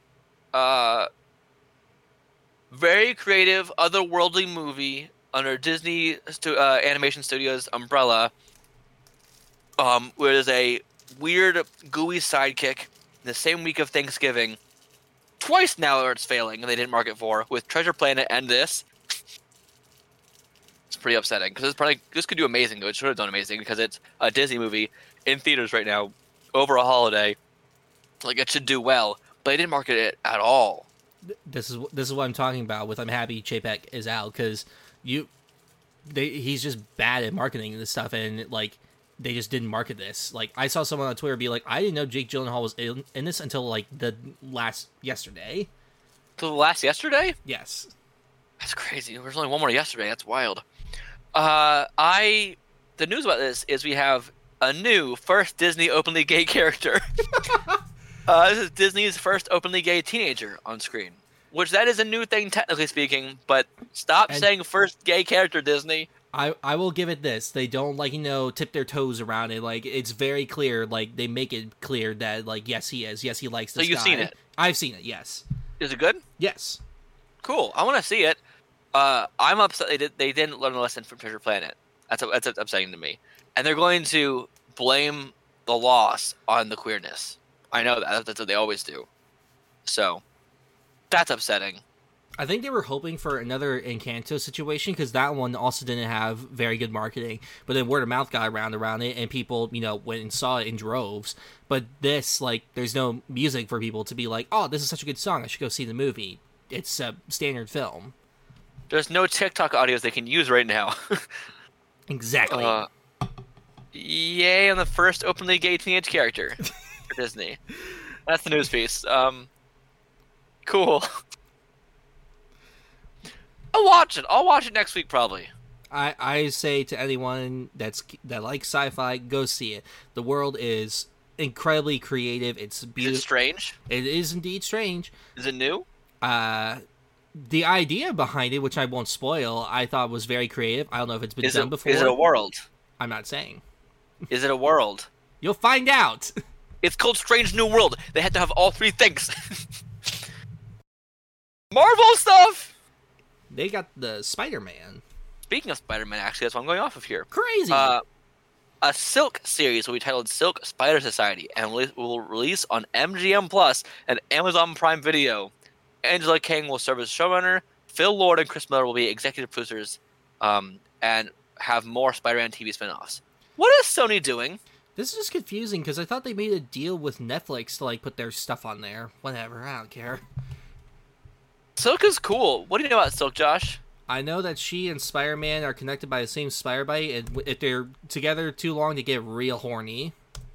very creative, otherworldly movie under Disney Animation Studios umbrella, where there's a weird, gooey sidekick in the same week of Thanksgiving. Twice now it's failing, and they didn't mark it for, with Treasure Planet and this. It's pretty upsetting, because this could do amazing, though. It should have done amazing, because it's a Disney movie in theaters right now, over a holiday. Like, it should do well, but they didn't market it at all. This is what I'm talking about with I'm happy Chapek is out, because he's just bad at marketing this stuff, and like they just didn't market this. Like I saw someone on Twitter be like, I didn't know Jake Gyllenhaal was in this until like the last yesterday. To the last yesterday? Yes. That's crazy. There's only one more yesterday. That's wild. The news about this is we have a new first Disney openly gay character. This is Disney's first openly gay teenager on screen, which that is a new thing technically speaking. But stop saying first gay character, Disney. I will give it this. They don't tip their toes around it. Like it's very clear. Like they make it clear that like yes he is. Yes he likes this guy. So you've seen it? I've seen it. Yes. Is it good? Yes. Cool. I want to see it. I'm upset they didn't learn a lesson from Treasure Planet. That's upsetting to me. And they're going to blame the loss on the queerness. I know that. That's what they always do. So, that's upsetting. I think they were hoping for another Encanto situation, because that one also didn't have very good marketing. But then word of mouth got around it, and people, went and saw it in droves. But this, there's no music for people to be like, oh, this is such a good song, I should go see the movie. It's a standard film. There's no TikTok audios they can use right now. Exactly. Yay on the first openly gay teenage character for Disney. That's the news piece. Cool. I'll watch it. I'll watch it next week probably. I say to anyone that likes sci-fi, go see it. The world is incredibly creative. It's beautiful. Is it strange? It is indeed strange. Is it new? The idea behind it, which I won't spoil, I thought was very creative. I don't know if it's been done before. Is it a world? I'm not saying. Is it a world? You'll find out. It's called Strange New World. They had to have all three things. Marvel stuff! They got the Spider-Man. Speaking of Spider-Man, actually, that's what I'm going off of here. Crazy! A Silk series will be titled Silk Spider Society and will release on MGM Plus and Amazon Prime Video. Angela Kang will serve as showrunner. Phil Lord and Chris Miller will be executive producers and have more Spider-Man TV spinoffs. What is Sony doing? This is confusing because I thought they made a deal with Netflix to put their stuff on there. Whatever, I don't care. Silk is cool. What do you know about Silk, Josh? I know that she and Spider-Man are connected by the same spider bite, and if they're together too long, they get real horny.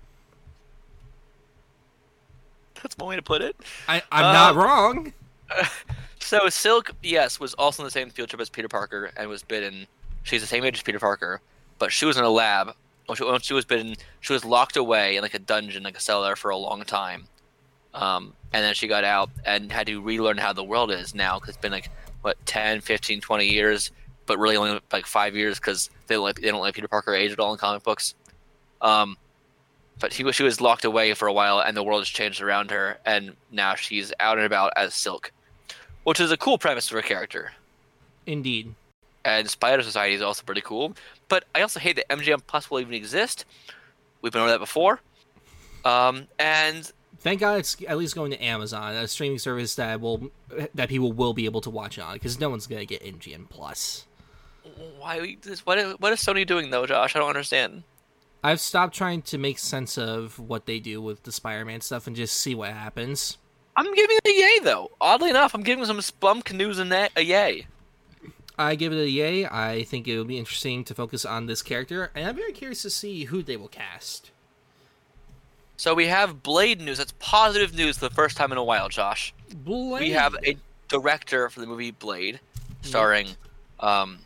That's one way to put it. I'm not wrong. So Silk, yes, was also in the same field trip as Peter Parker and was bitten. She's the same age as Peter Parker, but she was in a lab. When she was bitten, she was locked away in a dungeon, a cellar for a long time. And then she got out and had to relearn how the world is now, because it's been 10, 15, 20 years, but really only 5 years because they don't let Peter Parker age at all in comic books. But she was locked away for a while, and the world has changed around her, and now she's out and about as Silk, which is a cool premise for a character. Indeed. And Spider Society is also pretty cool, but I also hate that MGM Plus will even exist. We've been over that before. And thank God it's at least going to Amazon, a streaming service that people will be able to watch on, because no one's gonna get MGM Plus. What is Sony doing though, Josh? I don't understand. I've stopped trying to make sense of what they do with the Spider-Man stuff and just see what happens. I'm giving it a yay though. Oddly enough, I'm giving some spunk news and a yay. I give it a yay. I think it will be interesting to focus on this character, and I'm very curious to see who they will cast. So we have Blade news. That's positive news for the first time in a while, Josh. Blade. We have a director for the movie Blade, starring Mahershala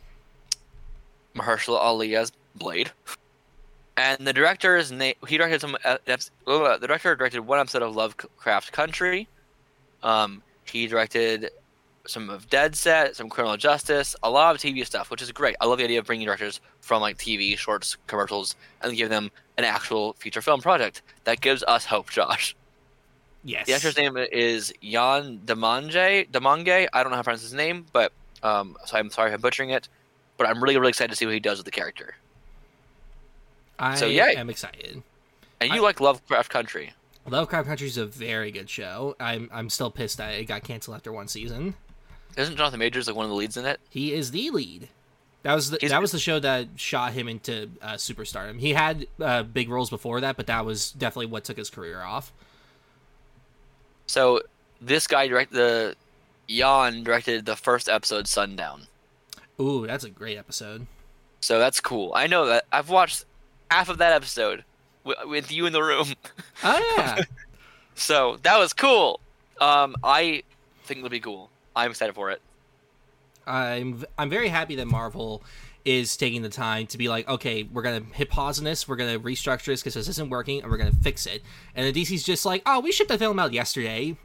Ali as Blade. And the director's name, he directed the director directed one episode of Lovecraft Country. He directed some of Dead Set, some Criminal Justice, a lot of TV stuff, which is great. I love the idea of bringing directors from TV, shorts, commercials, and give them an actual feature film project. That gives us hope, Josh. Yes. The actor's name is Jan Demange. I don't know how to pronounce his name, but so I'm sorry if I'm butchering it. But I'm really, really excited to see what he does with the character. I am excited. And you like Lovecraft Country. Lovecraft Country is a very good show. I'm still pissed that it got canceled after one season. Isn't Jonathan Majors one of the leads in it? He is the lead. That was the show that shot him into superstardom. He had big roles before that, but that was definitely what took his career off. So this guy directed Jan directed the first episode, Sundown. Ooh, that's a great episode. So that's cool. I know that. I've watched half of that episode with you in the room. Oh yeah. So that was cool. I think it'll be cool. I'm excited for it. I'm very happy that Marvel is taking the time to be like, okay, we're gonna hit pause on this, we're gonna restructure this because this isn't working, and we're gonna fix it. And then DC's just like, oh, we shipped the film out yesterday.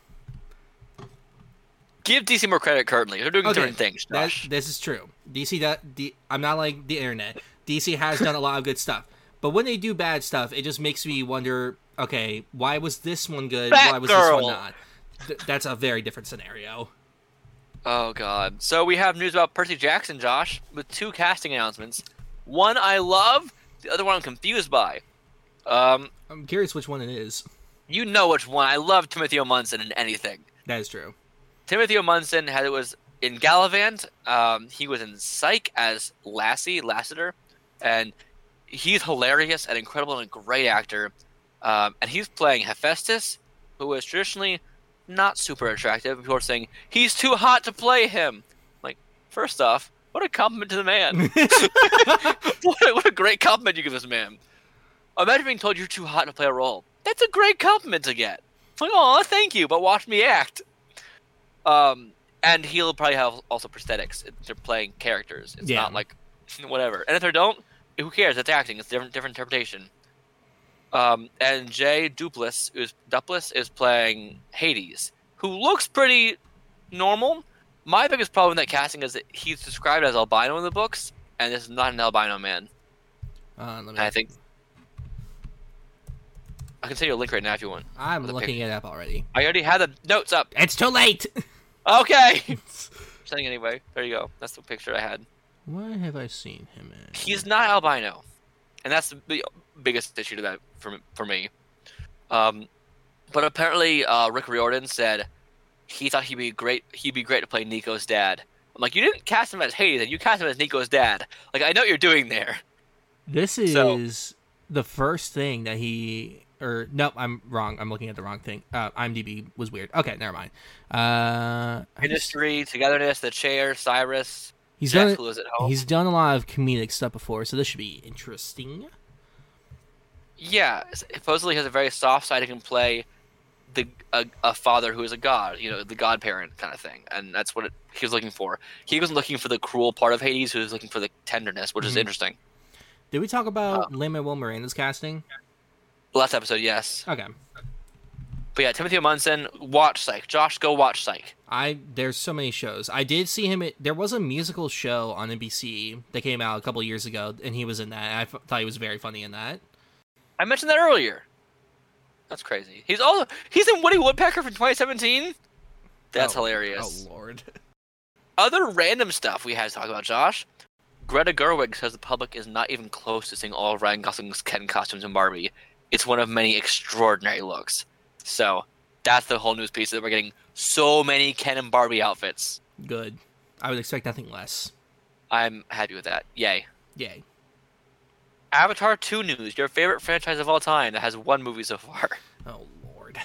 Give DC more credit currently. They're doing Okay, different things, Josh. this is true. I'm not like the internet. DC has done a lot of good stuff, but when they do bad stuff, it just makes me wonder. Okay, why was this one good? Why was this one not? That's a very different scenario. Oh, God. So we have news about Percy Jackson, Josh, with 2 casting announcements. One I love, the other one I'm confused by. I'm curious which one it is. You know which one. I love Timothy O. Munson in anything. That is true. Timothy O. Munson was in Gallivant. He was in Psych as Lassiter, and he's hilarious and incredible and a great actor. And he's playing Hephaestus, who is traditionally not super attractive. People are saying he's too hot to play him. Like, first off, what a compliment to the man! what a great compliment you give this man. Imagine being told you're too hot to play a role. That's a great compliment to get. It's like, oh, thank you, but watch me act. And he'll probably have also prosthetics. They're playing characters. It's not like whatever. And if they don't, who cares? It's acting. It's different interpretation. And Jay Duplass is playing Hades, who looks pretty normal. My biggest problem with that casting is that he's described as albino in the books, and this is not an albino man. I think I can send you a link right now if you want. I'm looking it up already. I already have the notes up. It's too late. Okay. Sending anyway. There you go. That's the picture I had. What have I seen him in? He's not albino, and that's the biggest issue to that for me. But apparently, Rick Riordan said he thought he'd be great to play Nico's dad. I'm like, you didn't cast him as Hades, and you cast him as Nico's dad. Like, I know what you're doing there. This is the first thing that he. Or no, I'm wrong. I'm looking at the wrong thing. IMDb was weird. Okay, never mind. Industry, Togetherness, The Chair, Cyrus. He's Jeff, done. who lives at home. He's done a lot of comedic stuff before, so this should be interesting. Yeah, supposedly he has a very soft side. He can play a father who is a god, the godparent kind of thing, and that's what he was looking for. He wasn't looking for the cruel part of Hades. He was looking for the tenderness, which is interesting. Did we talk about Lin-Manuel Miranda's casting? Last episode, yes. Okay. But yeah, Timothy O. Munson, watch Psych. Josh, go watch Psych. There's so many shows. I did see him. There was a musical show on NBC that came out a couple years ago, and he was in that. And I thought he was very funny in that. I mentioned that earlier. That's crazy. He's in Woody Woodpecker from 2017. That's hilarious. Oh Lord. Other random stuff we had to talk about, Josh. Greta Gerwig says the public is not even close to seeing all of Ryan Gosling's Ken costumes in Barbie. It's one of many extraordinary looks. So that's the whole news piece, that we're getting so many Ken and Barbie outfits. Good. I would expect nothing less. I'm happy with that. Yay. Yay. Avatar 2 news. Your favorite franchise of all time that has 1 movie so far. Oh Lord.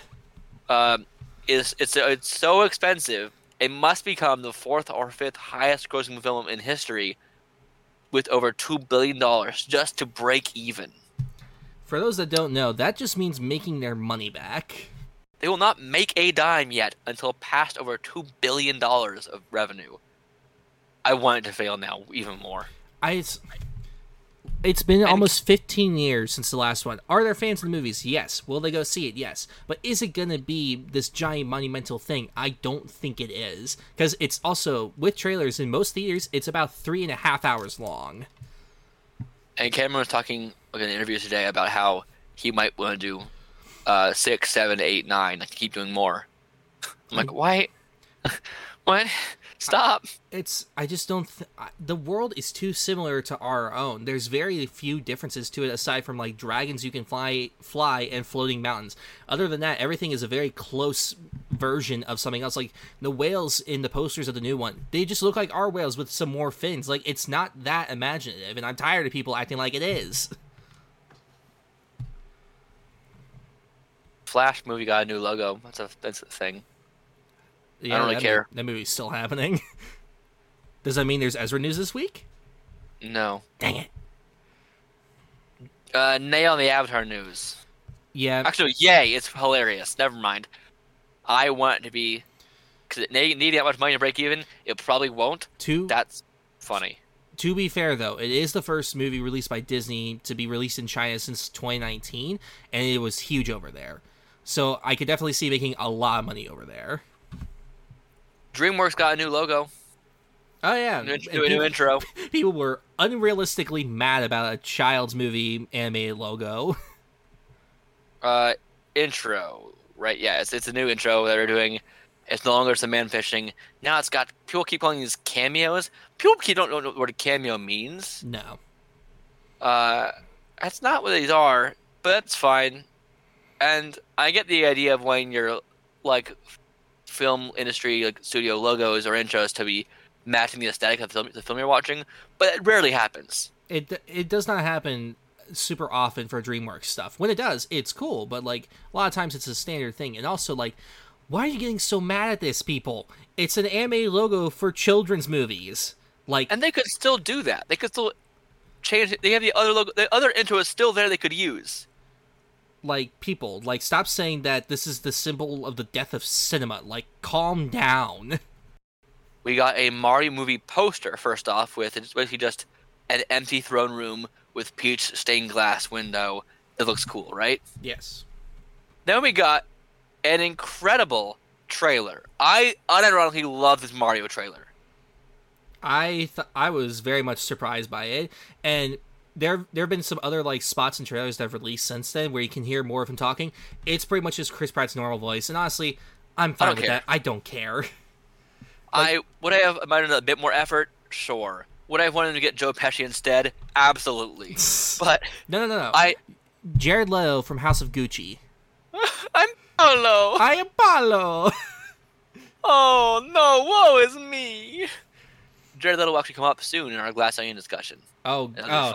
It's so expensive. It must become the 4th or 5th highest grossing film in history, with over $2 billion just to break even. For those that don't know, that just means making their money back. They will not make a dime yet until past over $2 billion of revenue. I want it to fail now even more. It's been almost 15 years since the last one. Are there fans of the movies? Yes. Will they go see it? Yes. But is it going to be this giant monumental thing? I don't think it is. Because it's also, with trailers in most theaters, it's about 3.5 hours long. And Cameron was talking in an interview today about how he might want to do 6, 7, 8, 9, like keep doing more. I'm like, why? What? Stop. I just don't. The world is too similar to our own. There's very few differences to it aside from like dragons you can fly, and floating mountains. Other than that, everything is a very close version of something else. Like the whales in the posters of the new one, they just look like our whales with some more fins. Like it's not that imaginative, and I'm tired of people acting like it is. Flash movie got a new logo. That's a thing. Yeah, I don't really care. That movie's still happening. Does that mean there's Ezra news this week? No. Dang it. Nay on the Avatar news. Yeah. Actually, yay! It's hilarious. Never mind. I want it to be because it needing that much money to break even. It probably won't. That's funny. To be fair, though, it is the first movie released by Disney to be released in China since 2019, and it was huge over there. So I could definitely see making a lot of money over there. DreamWorks got a new logo. Oh, yeah. New intro. People were unrealistically mad about a child's movie animated logo. Intro. Right, yeah. It's a new intro that they're doing. It's no longer just a man fishing. Now it's got... People keep calling these cameos. People don't know what a cameo means. No. That's not what these are, but that's fine. And I get the idea of wanting your, like, film industry, like, studio logos or intros to be matching the aesthetic of the film you're watching, but it rarely happens. It does not happen super often for DreamWorks stuff. When it does, it's cool, but, like, a lot of times it's a standard thing. And also, like, why are you getting so mad at this, people? It's an anime logo for children's movies. Like, and they could still do that. They could still change it. They have the other logo. The other intro is still there. They could use. Like, people, like, stop saying that this is the symbol of the death of cinema. Like, calm down. We got a Mario movie poster first off with it's basically just an empty throne room with peach stained glass window. It looks cool, right? Yes. Then we got an incredible trailer. I unironically love this Mario trailer. I was very much surprised by it, and there have been some other like spots and trailers that have released since then where you can hear more of him talking. It's pretty much just Chris Pratt's normal voice, and honestly, I'm fine with that. I don't care. Would I have imagined a bit more effort? Sure. Would I have wanted to get Joe Pesci instead? Absolutely. But no. Jared Leto from House of Gucci. I'm Paolo. I am Paolo. Oh no! Woe is me. Jared Leto will actually come up soon in our Glass Onion discussion. Oh.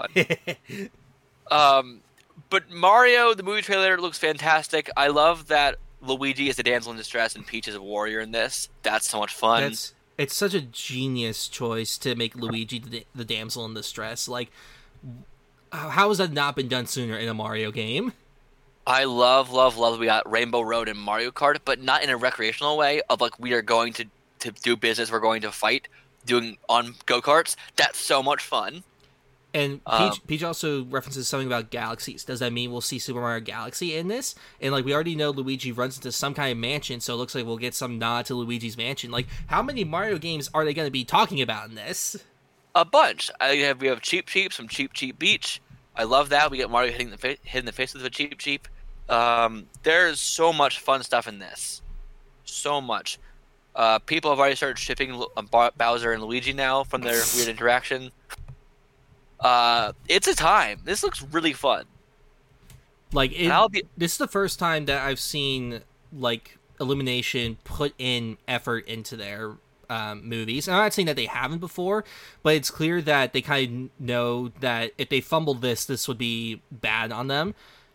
But Mario, the movie trailer looks fantastic. I love that Luigi is the damsel in distress and Peach is a warrior in this. That's so much fun. It's such a genius choice to make Luigi the damsel in distress. Like, how has that not been done sooner in a Mario game? I love we got Rainbow Road and Mario Kart, but not in a recreational way of like we are going to do business, we're going to fight, doing on go-karts. That's so much fun. And Peach also references something about galaxies. Does that mean we'll see Super Mario Galaxy in this? And, like, we already know Luigi runs into some kind of mansion, so it looks like we'll get some nod to Luigi's mansion. Like, how many Mario games are they going to be talking about in this? A bunch. We have Cheep Cheep, some Cheep Cheep Beach. I love that. We get Mario hitting the face with a Cheep Cheep. There's so much fun stuff in this. So much. People have already started shipping Bowser and Luigi now from their weird interaction. It's a time. This looks really fun. Like, this is the first time that I've seen, like, Illumination put in effort into their movies. And I'm not saying that they haven't before, but it's clear that they kind of know that if they fumbled this would be bad on them.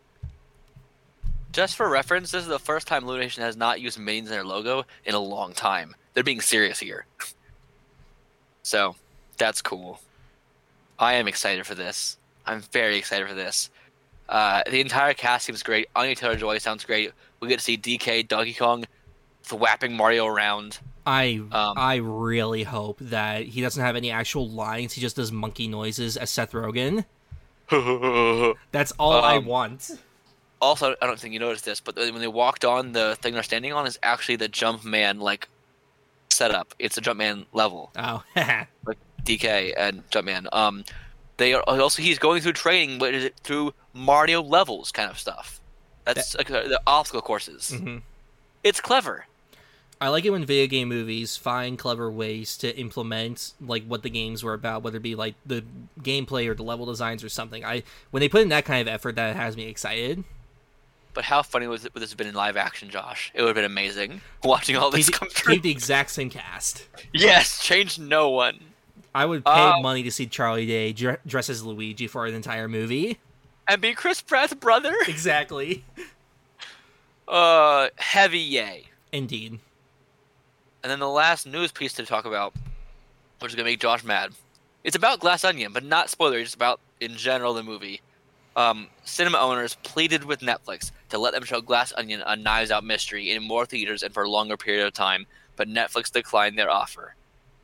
Just for reference, this is the first time Illumination has not used minions in their logo in a long time. They're being serious here. So, that's cool. I am excited for this. I'm very excited for this. The entire cast seems great. Anya Taylor-Joy sounds great. We get to see DK, Donkey Kong, thwapping Mario around. I really hope that he doesn't have any actual lines. He just does monkey noises as Seth Rogen. That's all I want. Also, I don't think you noticed this, but when they walked on, the thing they're standing on is actually the Jumpman, like, setup. It's a Jumpman level. Oh. Like DK and Jumpman. They are also, he's going through training, but is it through Mario levels kind of stuff. That's like the obstacle courses. Mm-hmm. It's clever. I like it when video game movies find clever ways to implement like what the games were about, whether it be like the gameplay or the level designs or something. When they put in that kind of effort, that has me excited. But how funny would this have been in live action, Josh? It would have been amazing watching all this come through. Keep the exact same cast. Yes, change no one. I would pay money to see Charlie Day dress as Luigi for an entire movie. And be Chris Pratt's brother? Exactly. Heavy yay. Indeed. And then the last news piece to talk about, which is going to make Josh mad. It's about Glass Onion, but not spoilers. It's about, in general, the movie. Cinema owners pleaded with Netflix to let them show Glass Onion, a Knives Out mystery, in more theaters and for a longer period of time, but Netflix declined their offer.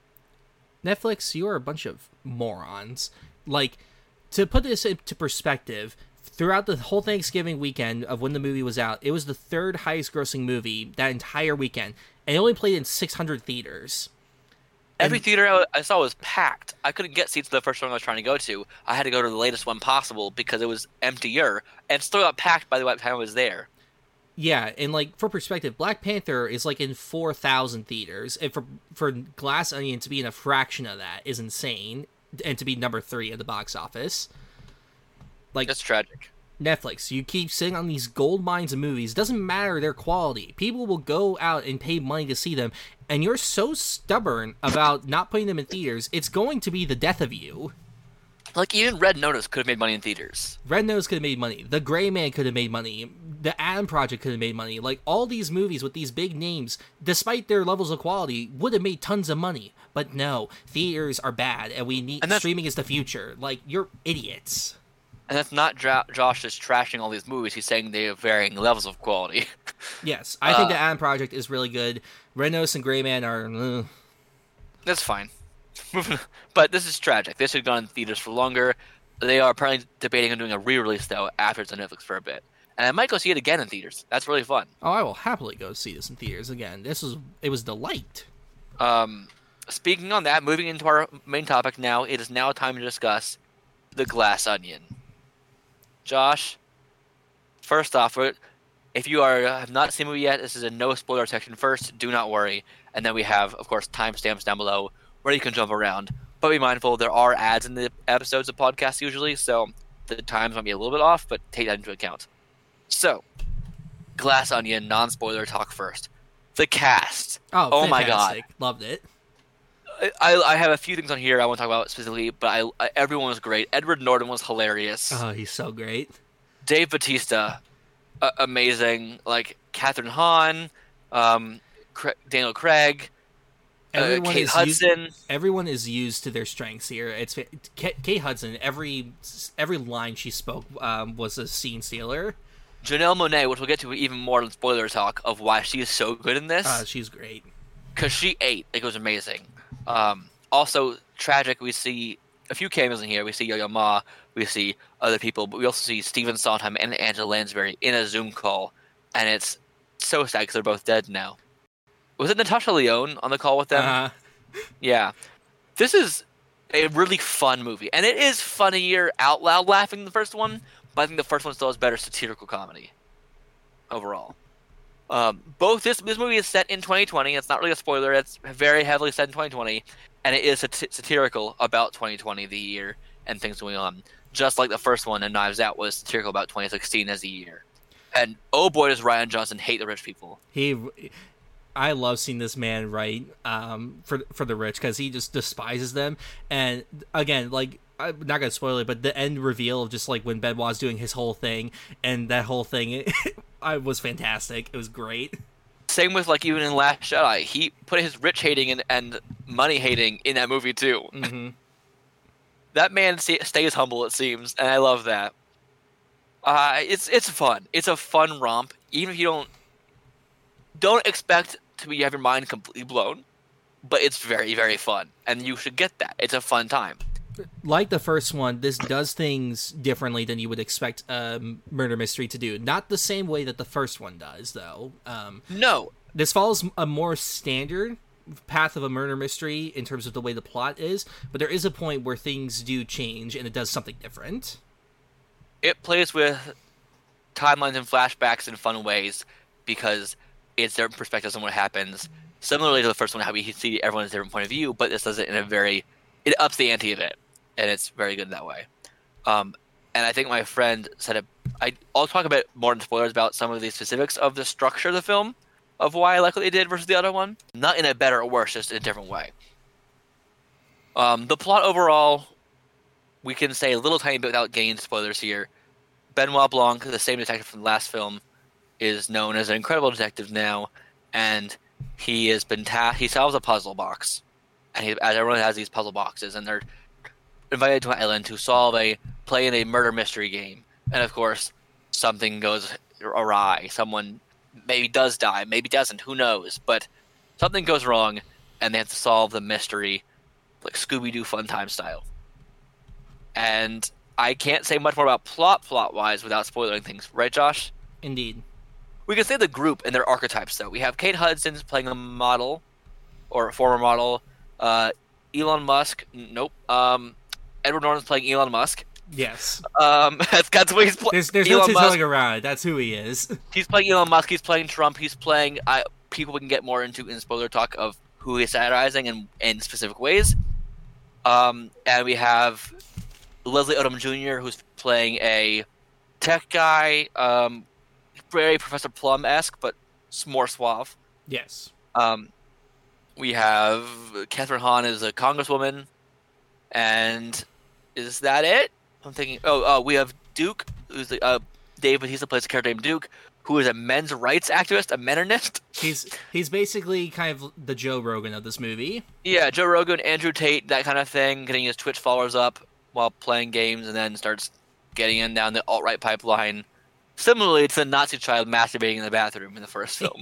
Netflix, you're a bunch of morons. Like, to put this into perspective, throughout the whole Thanksgiving weekend of when the movie was out, it was the third highest grossing movie that entire weekend, and it only played in 600 theaters. Every theater I saw was packed. I couldn't get seats to the first one I was trying to go to. I had to go to the latest one possible because it was emptier, and still got packed by the time I was there. Yeah, and like for perspective, Black Panther is like in 4,000 theaters, and for Glass Onion to be in a fraction of that is insane, and to be number 3 at the box office. Like, that's tragic. Netflix, you keep sitting on these gold mines of movies. Doesn't matter their quality. People will go out and pay money to see them, and you're so stubborn about not putting them in theaters, it's going to be the death of you. Like, even Red Notice could have made money in theaters. Red Notice could have made money. The Gray Man could have made money. The Adam Project could have made money. Like, all these movies with these big names, despite their levels of quality, would have made tons of money. But no, theaters are bad, and streaming is the future. Like, you're idiots. And that's not Josh just trashing all these movies. He's saying they have varying levels of quality. Yes, I think the Adam Project is really good. Red Notice and Gray Man are... That's fine. But this is tragic. This should have gone in theaters for longer. They are apparently debating on doing a re-release, though, after it's on Netflix for a bit. And I might go see it again in theaters. That's really fun. Oh, I will happily go see this in theaters again. It was delight. Speaking on that, moving into our main topic now, it is now time to discuss The Glass Onion. Josh, first off, if you have not seen the movie yet, this is a no spoiler section first. Do not worry. And then we have, of course, timestamps down below where you can jump around. But be mindful, there are ads in the episodes of podcasts usually, so the times might be a little bit off, but take that into account. So, Glass Onion, non-spoiler talk first. The cast. Oh my god. Loved it. I have a few things on here I want to talk about specifically, but everyone was great. Edward Norton was hilarious. Oh, he's so great. Dave Bautista, amazing. Like, Catherine Hahn, Daniel Craig, Kate Hudson. Everyone is used to their strengths here. It's Kate Hudson. Every line she spoke was a scene stealer. Janelle Monáe, which we'll get to even more in spoiler talk of why she is so good in this. She's great. Because she ate. It was amazing. Also, tragic, we see a few cameos in here. We see Yo-Yo Ma. We see other people. But we also see Stephen Sondheim and Angela Lansbury in a Zoom call. And it's so sad because they're both dead now. Was it Natasha Lyonne on the call with them? Yeah. This is a really fun movie. And it is funnier out loud laughing than the first one. But I think the first one still has better satirical comedy overall. Both this movie is set in 2020. It's not really a spoiler. It's very heavily set in 2020, and it is satirical about 2020, the year, and things going on. Just like the first one, and Knives Out was satirical about 2016 as a year. And oh boy, does Rian Johnson hate the rich people. I love seeing this man write for the rich because he just despises them. And again, like, I'm not gonna spoil it, but the end reveal of just like when Benoit's doing his whole thing, and that whole thing, I was fantastic. It was great. Same with like even in Last Jedi, he put his rich hating and money hating in that movie too. Mm-hmm. That man stays humble, it seems, and I love that. It's fun. It's a fun romp, even if you don't expect to have your mind completely blown, but it's very, very fun, and you should get that. It's a fun time. Like the first one, this does things differently than you would expect a murder mystery to do. Not the same way that the first one does, though. No. This follows a more standard path of a murder mystery in terms of the way the plot is, but there is a point where things do change and it does something different. It plays with timelines and flashbacks in fun ways because it's their perspectives on what happens. Similarly to the first one, how we see everyone's different point of view, but this does it in it ups the ante of it. And it's very good that way. And I think my friend said it. I'll talk a bit more in spoilers about some of the specifics of the structure of the film, of why I like what they did versus the other one. Not in a better or worse, just in a different way. The plot overall, we can say a little tiny bit without getting into spoilers here. Benoit Blanc, the same detective from the last film, is known as an incredible detective now, and he has been he solves a puzzle box, and as everyone has these puzzle boxes, and they're invited to an island to play in a murder mystery game. And of course, something goes awry. Someone maybe does die, maybe doesn't, who knows? But something goes wrong, and they have to solve the mystery, like Scooby-Doo Fun Time style. And I can't say much more about plot-wise without spoiling things. Right, Josh? Indeed. We can say the group and their archetypes, though. We have Kate Hudson playing a model, or a former model. Elon Musk, nope. Edward Norton's playing Elon Musk. Yes. That's what he's playing. There's no two-telling around it. That's who he is. He's playing Elon Musk. He's playing Trump. He's playing people we can get more into in spoiler talk of who he's satirizing in specific ways. And we have Leslie Odom Jr., who's playing a tech guy, very Professor Plum-esque, but more suave. Yes. We have Catherine Hahn as a congresswoman, and is that it? I'm thinking. We have Duke, who's the Dave Bautista plays a character named Duke, who is a men's rights activist, a menonist. He's basically kind of the Joe Rogan of this movie. Yeah, Joe Rogan, Andrew Tate, that kind of thing, getting his Twitch followers up while playing games, and then starts getting in down the alt-right pipeline. Similarly to the Nazi child masturbating in the bathroom in the first film.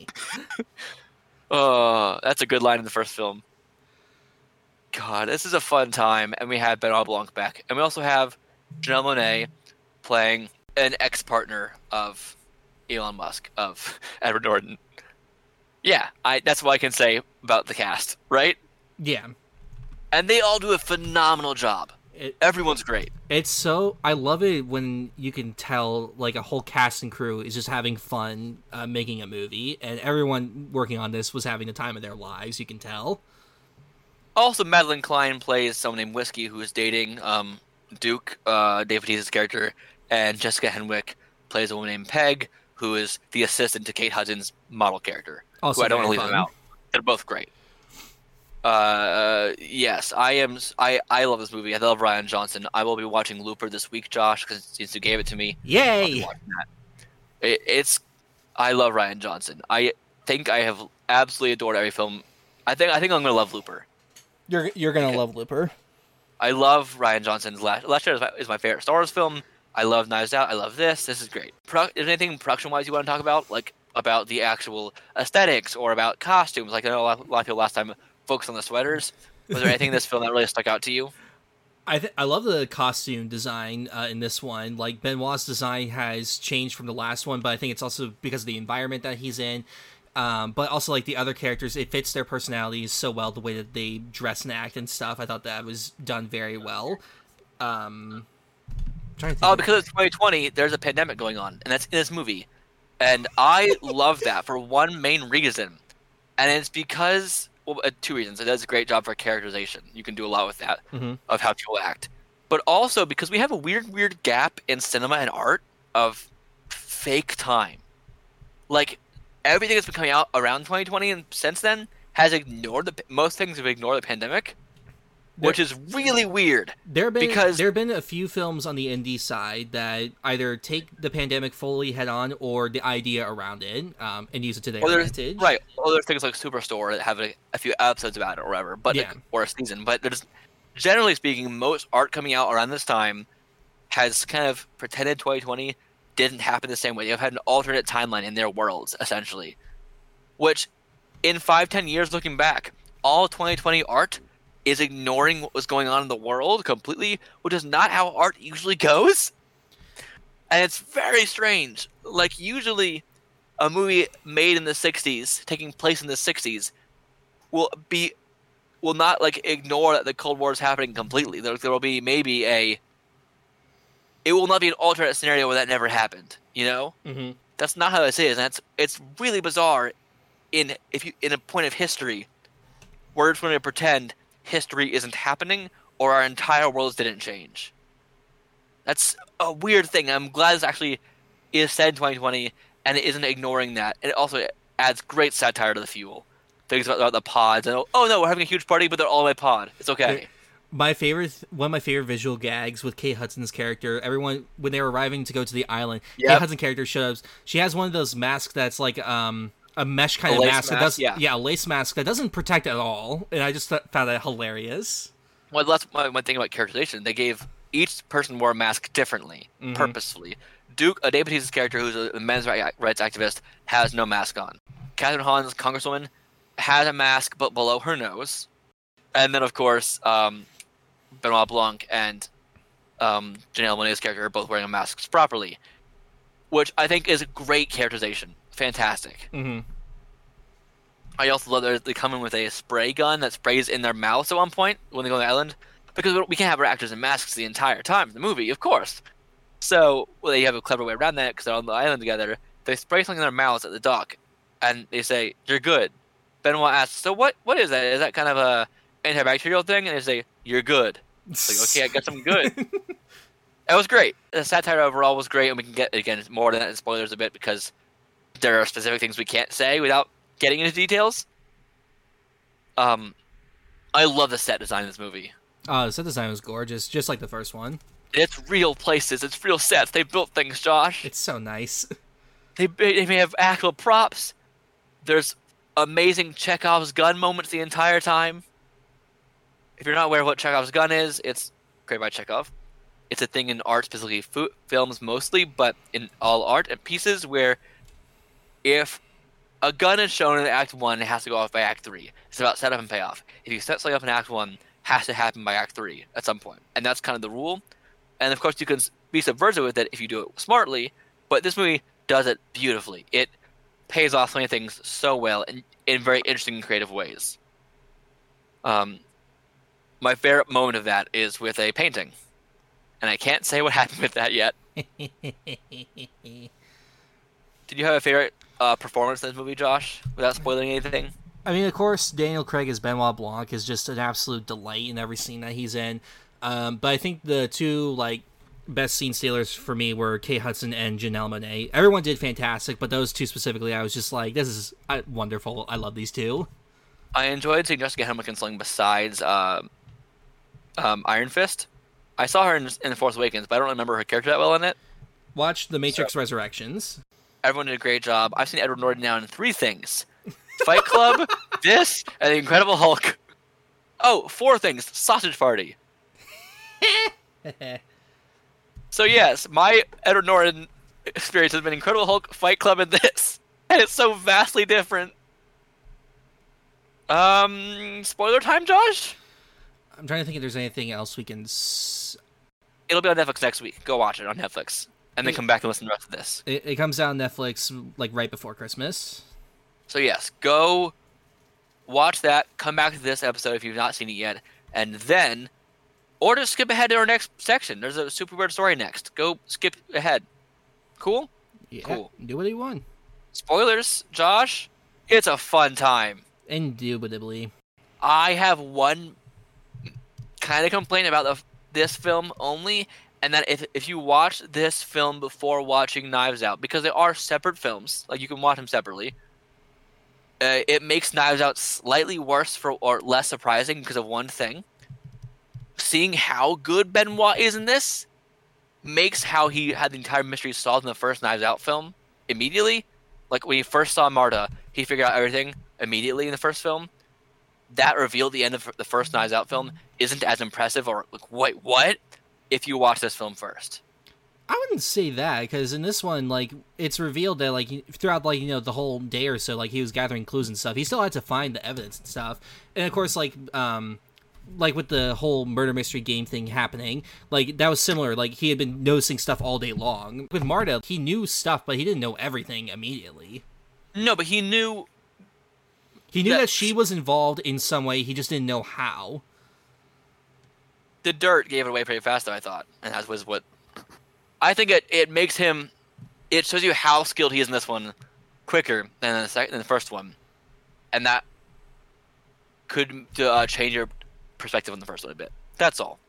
Oh, that's a good line in the first film. God, this is a fun time, and we have Benoit Blanc back. And we also have Janelle Monáe playing an ex-partner of Elon Musk, of Edward Norton. Yeah, that's what I can say about the cast, right? Yeah. And they all do a phenomenal job. Everyone's great. I love it when you can tell, like, a whole cast and crew is just having fun making a movie, and everyone working on this was having the time of their lives, you can tell. Also, Madeline Klein plays someone named Whiskey, who is dating Duke, Dave Bautista's character, and Jessica Henwick plays a woman named Peg, who is the assistant to Kate Hudson's model character. Also who I don't want very to leave fun. them out. They're both great. Yes, I love this movie. I love Rian Johnson. I will be watching Looper this week, Josh, because since you gave it to me. Yay! I'll be watching that. I love Rian Johnson. I think I have absolutely adored every film. I think I'm gonna love Looper. You're gonna love Looper. I love Rian Johnson's Last Year is my favorite Star Wars film. I love Knives Out. I love this. This is great. Is there anything production-wise you want to talk about, like about the actual aesthetics or about costumes? Like I know a lot of people last time focused on the sweaters. Was there anything in this film that really stuck out to you? I love the costume design in this one. Like, Benoit's design has changed from the last one, but I think it's also because of the environment that he's in. But also, like, the other characters, it fits their personalities so well, the way that they dress and act and stuff. I thought that was done very well. Trying to think Because it's 2020, there's a pandemic going on, and that's in this movie. And I love that for one main reason. And it's because, well, two reasons. It does a great job for characterization. You can do a lot with that, of how people act. But also because we have a weird gap in cinema and art of fake time. Like, everything that's been coming out around 2020 and since then has ignored most things have ignored the pandemic, which is really weird. There have been a few films on the indie side that either take the pandemic fully head on or the idea around it and use it to their advantage. Right. Or there's things like Superstore that have a few episodes about it or whatever, but or a season. But there's, generally speaking, most art coming out around this time has kind of pretended 2020 didn't happen the same way. They've had an alternate timeline in their worlds, essentially. Which, in 5-10 years looking back, all 2020 art is ignoring what was going on in the world completely, which is not how art usually goes. And it's very strange. Like, usually a movie made in the 60s, taking place in the 60s, will not, like, ignore that the Cold War is happening completely. There will be maybe it will not be an alternate scenario where that never happened, you know? Mm-hmm. That's not how this is, and it's really bizarre in a point of history where we're just going to pretend history isn't happening or our entire worlds didn't change. That's a weird thing. I'm glad this actually is said in 2020 and it isn't ignoring that. And it also adds great satire to the fuel. Things about the pods and oh no, we're having a huge party, but they're all in my pod. It's okay. One of my favorite visual gags with Kate Hudson's character, everyone, when they were arriving to go to the island, Kate Hudson's character shows, she has one of those masks that's like, a mesh kind A of lace mask that mask, does yeah. a lace mask that doesn't protect at all, and I just found that hilarious. Well, that's one thing about characterization. They gave each person wore a mask differently, purposefully. Duke, Dave Bautista's character, who's a men's rights activist, has no mask on. Catherine Hahn's congresswoman has a mask, but below her nose. And then, of course, Benoit Blanc and Janelle Monáe's character are both wearing masks properly, which I think is great characterization. Fantastic. Mm-hmm. I also love that they come in with a spray gun that sprays in their mouths at one point when they go on the island, because we can't have our actors in masks the entire time in the movie, of course. So they have a clever way around that because they're on the island together. They spray something in their mouths at the dock, and they say, "You're good." Benoit asks, "So what is that? Is that kind of a antibacterial thing?" And they say, "You're good." It's like, okay, I guess I'm good. That was great. The satire overall was great, and we can get, again, more than that in spoilers a bit because there are specific things we can't say without getting into details. I love the set design of this movie. The set design was gorgeous, just like the first one. It's real places. It's real sets. They built things, Josh. It's so nice. They may have actual props. There's amazing Chekhov's gun moments the entire time. If you're not aware of what Chekhov's gun is, it's created by Chekhov. It's a thing in art, specifically films mostly, but in all art and pieces where if a gun is shown in Act 1, it has to go off by Act 3. It's about setup and payoff. If you set something up in Act 1, it has to happen by Act 3 at some point. And that's kind of the rule. And of course, you can be subversive with it if you do it smartly, but this movie does it beautifully. It pays off so many things so well and in very interesting and creative ways. My favorite moment of that is with a painting. And I can't say what happened with that yet. Did you have a favorite performance in this movie, Josh, without spoiling anything? I mean, of course, Daniel Craig as Benoit Blanc is just an absolute delight in every scene that he's in. But I think the two best scene stealers for me were Kate Hudson and Janelle Monáe. Everyone did fantastic, but those two specifically, I was just like, this is wonderful. I love these two. I enjoyed seeing Jessica Henwick in something besides Iron Fist. I saw her in The Force Awakens, but I don't remember her character that well in it. Watch The Matrix Resurrections. Everyone did a great job. I've seen Edward Norton now in 3 things. Fight Club, this, and The Incredible Hulk. Oh, 4 things. Sausage Party. So yes, my Edward Norton experience has been Incredible Hulk, Fight Club, and this. And it's so vastly different. Spoiler time, Josh? I'm trying to think if there's anything else we can... It'll be on Netflix next week. Go watch it on Netflix. And then come back and listen to the rest of this. It comes out on Netflix right before Christmas. So yes, go watch that. Come back to this episode if you've not seen it yet. And then... Or just skip ahead to our next section. There's a super weird story next. Go skip ahead. Cool? Yeah, cool. Do what you want. Spoilers, Josh. It's a fun time. Indubitably. I have one kind of complaint about this film only, and that if you watch this film before watching Knives Out, because they are separate films, you can watch them separately, it makes Knives Out slightly worse or less surprising because of one thing. Seeing how good Benoit is in this makes how he had the entire mystery solved in the first Knives Out film immediately. When he first saw Marta, he figured out everything immediately in the first film. That reveal at the end of the first Knives Out film isn't as impressive or wait, what? If you watch this film first. I wouldn't say that, because in this one, it's revealed that, throughout, the whole day or so, he was gathering clues and stuff. He still had to find the evidence and stuff. And, of course, with the whole murder mystery game thing happening, that was similar. He had been noticing stuff all day long. With Marta, he knew stuff, but he didn't know everything immediately. No, but he knew... He knew that she was involved in some way, he just didn't know how. The dirt gave it away pretty fast, though, I thought. And that was what... I think it makes him... It shows you how skilled he is in this one quicker than the first one. And that could change your perspective on the first one a bit. That's all.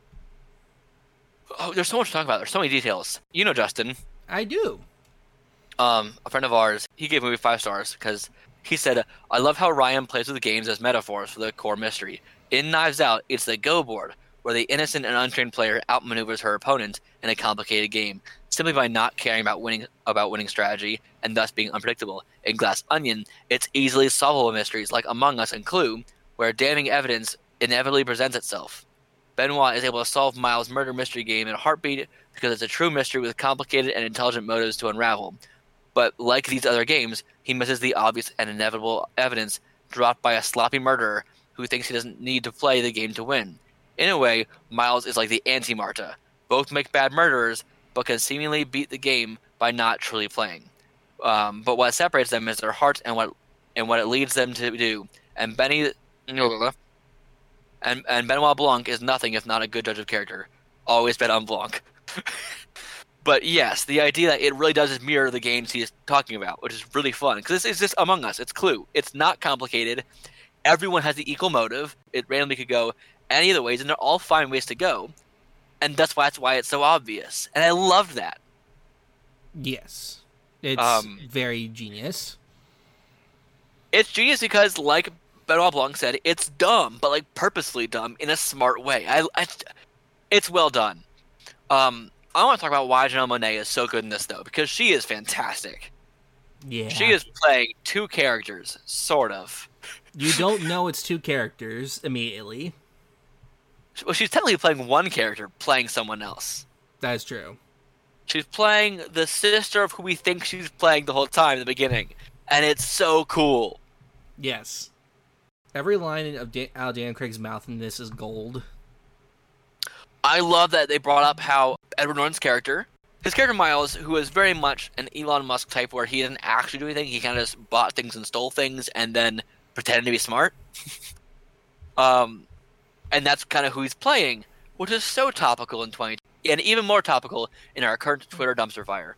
Oh, there's so much to talk about. There's so many details. You know Justin. I do. A friend of ours, he gave the movie 5 stars because he said, "I love how Ryan plays with the games as metaphors for the core mystery. In Knives Out, it's the go board, where the innocent and untrained player outmaneuvers her opponent in a complicated game, simply by not caring about winning strategy and thus being unpredictable. In Glass Onion, it's easily solvable mysteries like Among Us and Clue, where damning evidence inevitably presents itself. Benoit is able to solve Miles' murder mystery game in a heartbeat because it's a true mystery with complicated and intelligent motives to unravel. But like these other games, he misses the obvious and inevitable evidence dropped by a sloppy murderer who thinks he doesn't need to play the game to win. In a way, Miles is like the anti-Marta. Both make bad murderers, but can seemingly beat the game by not truly playing. But what separates them is their heart and what it leads them to do. And Benoit Blanc is nothing if not a good judge of character. Always bet on Blanc. But yes, the idea that it really does is mirror the games he's talking about, which is really fun. Because this is just Among Us. It's Clue. It's not complicated. Everyone has the equal motive. It randomly could go any of the ways, and they're all fine ways to go. And that's why it's so obvious. And I loved that. Yes. It's very genius. It's genius because, like Benoit Blanc said, it's dumb, but like purposefully dumb in a smart way. It's well done. I want to talk about why Janelle Monáe is so good in this, though, because she is fantastic. Yeah. She is playing two characters, sort of. You don't know it's two characters immediately. Well, she's technically playing one character, playing someone else. That is true. She's playing the sister of who we think she's playing the whole time in the beginning. And it's so cool. Yes. Every line out of Dan Craig's mouth in this is gold. I love that they brought up how Edward Norton's character, his character Miles, who is very much an Elon Musk type where he didn't actually do anything, he kind of just bought things and stole things and then pretended to be smart. And that's kind of who he's playing, which is so topical in 2020, and even more topical in our current Twitter dumpster fire.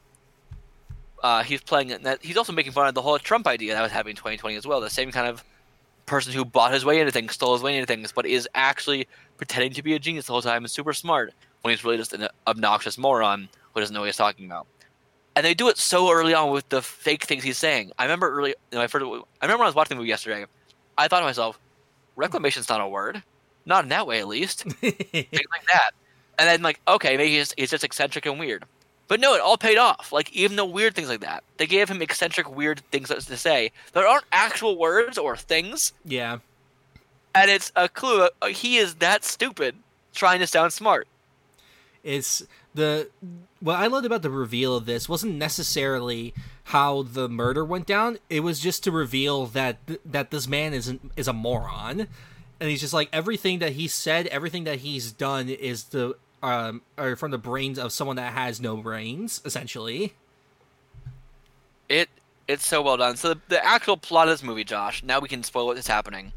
He's playing that. He's also making fun of the whole Trump idea that was happening in 2020 as well. The same kind of person who bought his way into things, stole his way into things, but is actually pretending to be a genius the whole time and super smart when he's really just an obnoxious moron who doesn't know what he's talking about. And they do it so early on with the fake things he's saying. I remember when I was watching the movie yesterday, I thought to myself, reclamation's not a word. Not in that way, at least. Things like that. And then, like, okay, maybe he's just eccentric and weird. But no, it all paid off. Like, even the weird things like that. They gave him eccentric, weird things to say. There aren't actual words or things. Yeah. And it's a clue. He is that stupid, trying to sound smart. It's what I loved about the reveal of this wasn't necessarily how the murder went down. It was just to reveal that this man is a moron, and he's just like, everything that he said, everything that he's done is or from the brains of someone that has no brains, essentially. It's so well done. So the actual plot of this movie, Josh. Now we can spoil what is happening.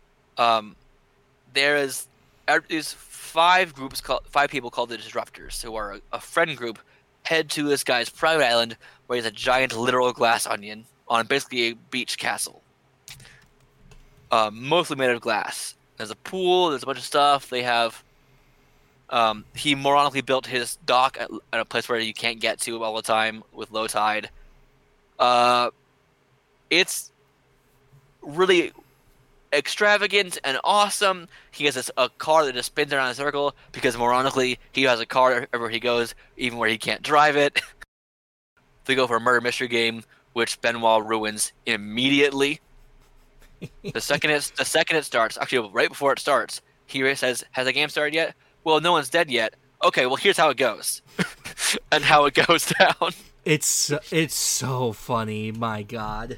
There is five people called the Disruptors, who are a friend group, head to this guy's private island where he has a giant literal glass onion on basically a beach castle. Mostly made of glass. There's a pool, there's a bunch of stuff. They have he moronically built his dock at a place where you can't get to all the time with low tide. It's really extravagant and awesome. He has a car that just spins around in a circle because moronically he has a car everywhere he goes, even where he can't drive it. They go for a murder mystery game, which Benoit ruins immediately. The second it starts, actually right before it starts, he says, "Has the game started yet?" "Well, no one's dead yet." "Okay, well here's how it goes," and how it goes down. It's so funny, my God.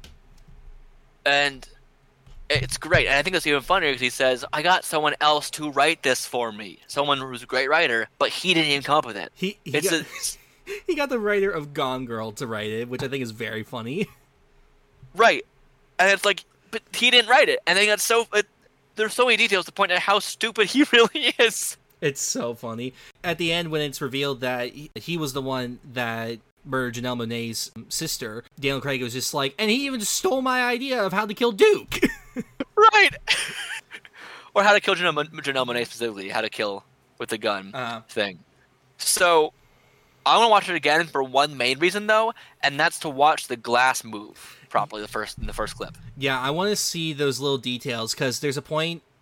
And it's great, and I think it's even funnier because he says, "I got someone else to write this for me, someone who's a great writer, but he didn't even come up with it." He got the writer of Gone Girl to write it, which I think is very funny. Right, and it's like, but he didn't write it, and I think there's so many details to point out how stupid he really is. It's so funny. At the end, when it's revealed that he was the one that murdered Janelle Monáe's sister, Daniel Craig was just like, and he even just stole my idea of how to kill Duke. Right. Or how to kill Janelle Monáe specifically, how to kill with the gun thing. So, I want to watch it again for one main reason, though, and that's to watch the glass move properly in the first clip. Yeah, I want to see those little details, because there's a point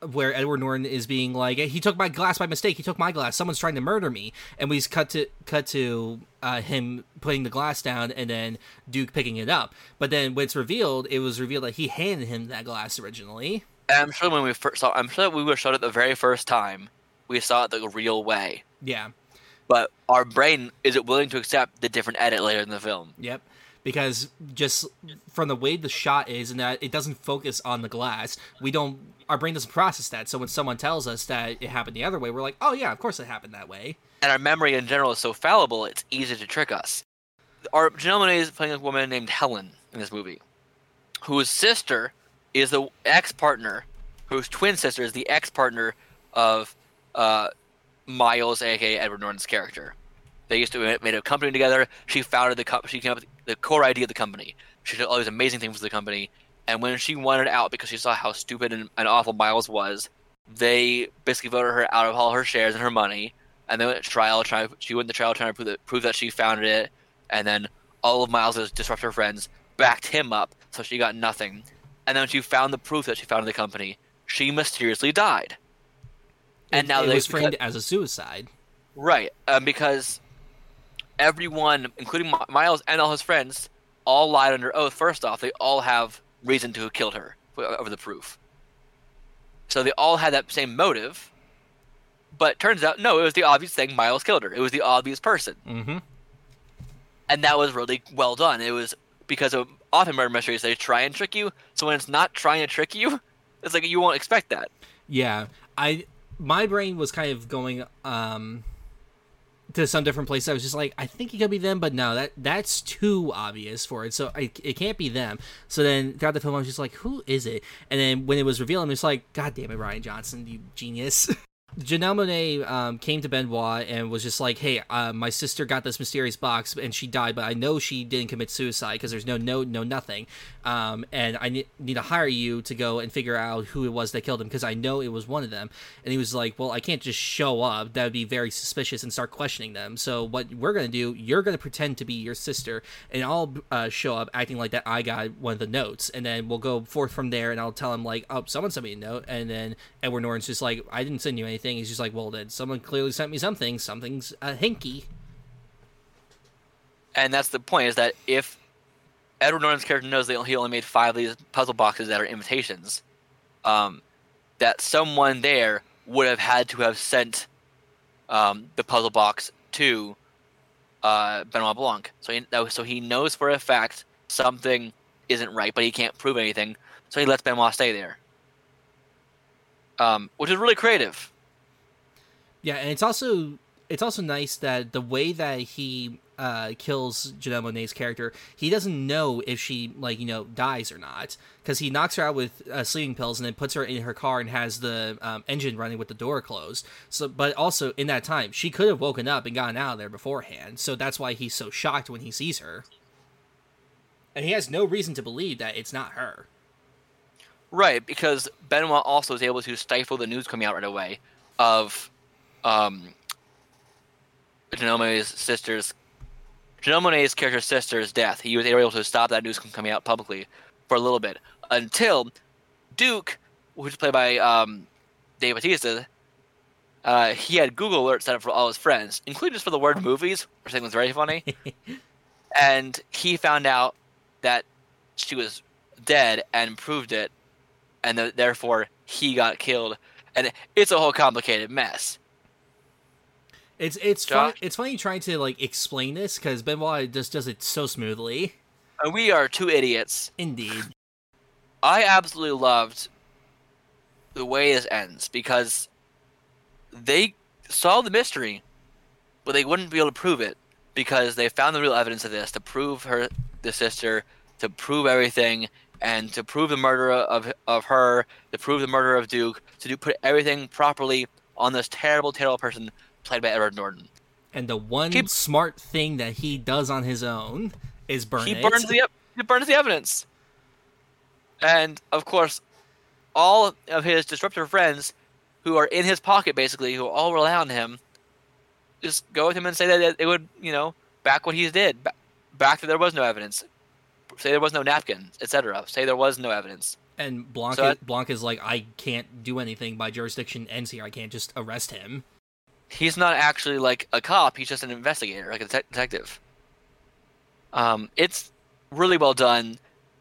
where Edward Norton is being like, hey, he took my glass by mistake. He took my glass. Someone's trying to murder me. And we cut to him putting the glass down and then Duke picking it up. But then when it was revealed that he handed him that glass originally. And I'm sure when we first saw, I'm sure that we were showed it the very first time we saw it the real way. Yeah. But our brain isn't willing to accept the different edit later in the film. Yep. Because just from the way the shot is and that it doesn't focus on the glass, our brain doesn't process that. So when someone tells us that it happened the other way, we're like, oh yeah, of course it happened that way. And our memory in general is so fallible, it's easy to trick us. Janelle Monáe is playing a woman named Helen in this movie, whose sister is the ex-partner, whose twin sister is the ex-partner of Miles, aka Edward Norton's character. They used to made a company together. She founded she came up with the core idea of the company. She did all these amazing things for the company. And when she wanted out because she saw how stupid and awful Miles was, they basically voted her out of all her shares and her money. And they went to trial. She went to trial trying to prove that she founded it. And then all of Miles' disruptor friends backed him up, so she got nothing. And then when she found the proof that she founded the company, she mysteriously died. And now it was framed as a suicide. Right, because everyone, including Miles and all his friends, all lied under oath. First off, they all have reason to have killed her over the proof. So they all had that same motive. But turns out, no, it was the obvious thing. Miles killed her. It was the obvious person. Mm-hmm. And that was really well done. It was because of often murder mysteries, they try and trick you. So when it's not trying to trick you, it's like you won't expect that. Yeah, my brain was kind of going to some different place. I was just like, I think it could be them, but no, that's too obvious for it. So it can't be them. So then throughout the film, I was just like, who is it? And then when it was revealed, I'm just like, God damn it, Rian Johnson, you genius. Janelle Monáe came to Benoit and was just like, hey, my sister got this mysterious box and she died, but I know she didn't commit suicide because there's no nothing. And I need to hire you to go and figure out who it was that killed him because I know it was one of them. And he was like, well, I can't just show up. That would be very suspicious and start questioning them. So what we're going to do, you're going to pretend to be your sister and I'll show up acting like that I got one of the notes. And then we'll go forth from there and I'll tell him like, oh, someone sent me a note. And then Edward Norton's just like, I didn't send you anything. He's just like, well, then someone clearly sent me something. Something's hinky. And that's the point, is that if Edward Norton's character knows that he only made 5 of these puzzle boxes that are invitations, that someone there would have had to have sent the puzzle box to Benoit Blanc. So he knows for a fact something isn't right, but he can't prove anything, so he lets Benoit stay there. Which is really creative. Yeah, and it's also nice that the way that he kills Janelle Monáe's character, he doesn't know if she dies or not, because he knocks her out with sleeping pills and then puts her in her car and has the engine running with the door closed. So, but also in that time, she could have woken up and gotten out of there beforehand. So that's why he's so shocked when he sees her, and he has no reason to believe that it's not her. Right, because Benoit also is able to stifle the news coming out right away of Janelle Monáe's character's sister's death. They were able to stop that news from coming out publicly for a little bit until Duke, which is played by Dave Bautista, he had Google alerts set up for all his friends, including just for the word movies, which I think was very funny. And he found out that she was dead and proved it, and therefore he got killed. And it's a whole complicated mess. It's funny trying to explain this because Benoit just does it so smoothly. And we are two idiots. Indeed. I absolutely loved the way this ends because they solved the mystery, but they wouldn't be able to prove it because they found the real evidence of this to prove the sister, to prove everything, and to prove the murder of her, to prove the murder of Duke, to put everything properly on this terrible, terrible person played by Edward Norton. And the one smart thing that he does on his own is burn it. He burns the evidence. And, of course, all of his disruptor friends who are in his pocket, basically, who all rely on him, just go with him and say that it would, back what he did. Back that there was no evidence. Say there was no napkin, etc. Say there was no evidence. And Blanca's like, I can't do anything. My jurisdiction ends here. I can't just arrest him. He's not actually like a cop. He's just an investigator, like a detective. It's really well done.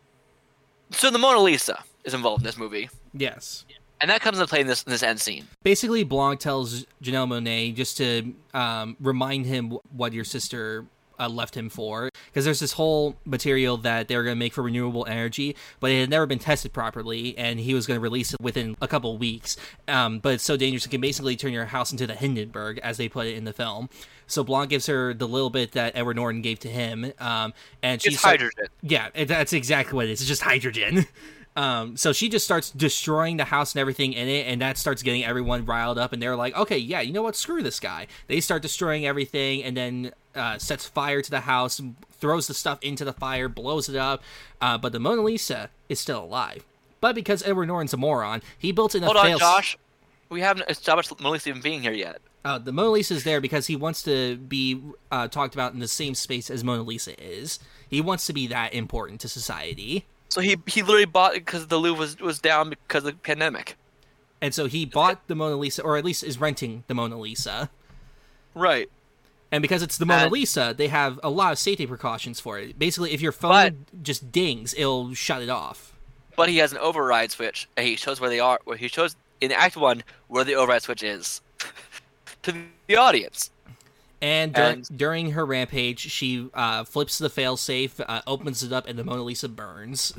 So the Mona Lisa is involved in this movie. Yes. And that comes into play in this end scene. Basically, Blanc tells Janelle Monáe just to remind him what your sister left him for. Because there's this whole material that they were going to make for renewable energy, but it had never been tested properly, and he was going to release it within a couple of weeks. But it's so dangerous, it can basically turn your house into the Hindenburg, as they put it in the film. So Blanc gives her the little bit that Edward Norton gave to him. And she's hydrogen. Yeah, that's exactly what it is. It's just hydrogen. So she just starts destroying the house and everything in it, and that starts getting everyone riled up, and they're like, okay, yeah, you know what, screw this guy. They start destroying everything, and then sets fire to the house, throws the stuff into the fire, blows it up, but the Mona Lisa is still alive. But because Edward Norton's a moron, he built in a Hold on, Josh. We haven't established Mona Lisa even being here yet. The Mona Lisa is there because he wants to be talked about in the same space as Mona Lisa is. He wants to be that important to society. So he literally bought it because the Louvre was down because of the pandemic. And so he bought the Mona Lisa, or at least is renting the Mona Lisa. Right. And because it's the Mona Lisa, they have a lot of safety precautions for it. Basically, if your phone just dings, it'll shut it off. But he has an override switch, and he shows where they are. He shows in Act 1 where the override switch is to the audience. And during her rampage, she flips the failsafe, opens it up, and the Mona Lisa burns.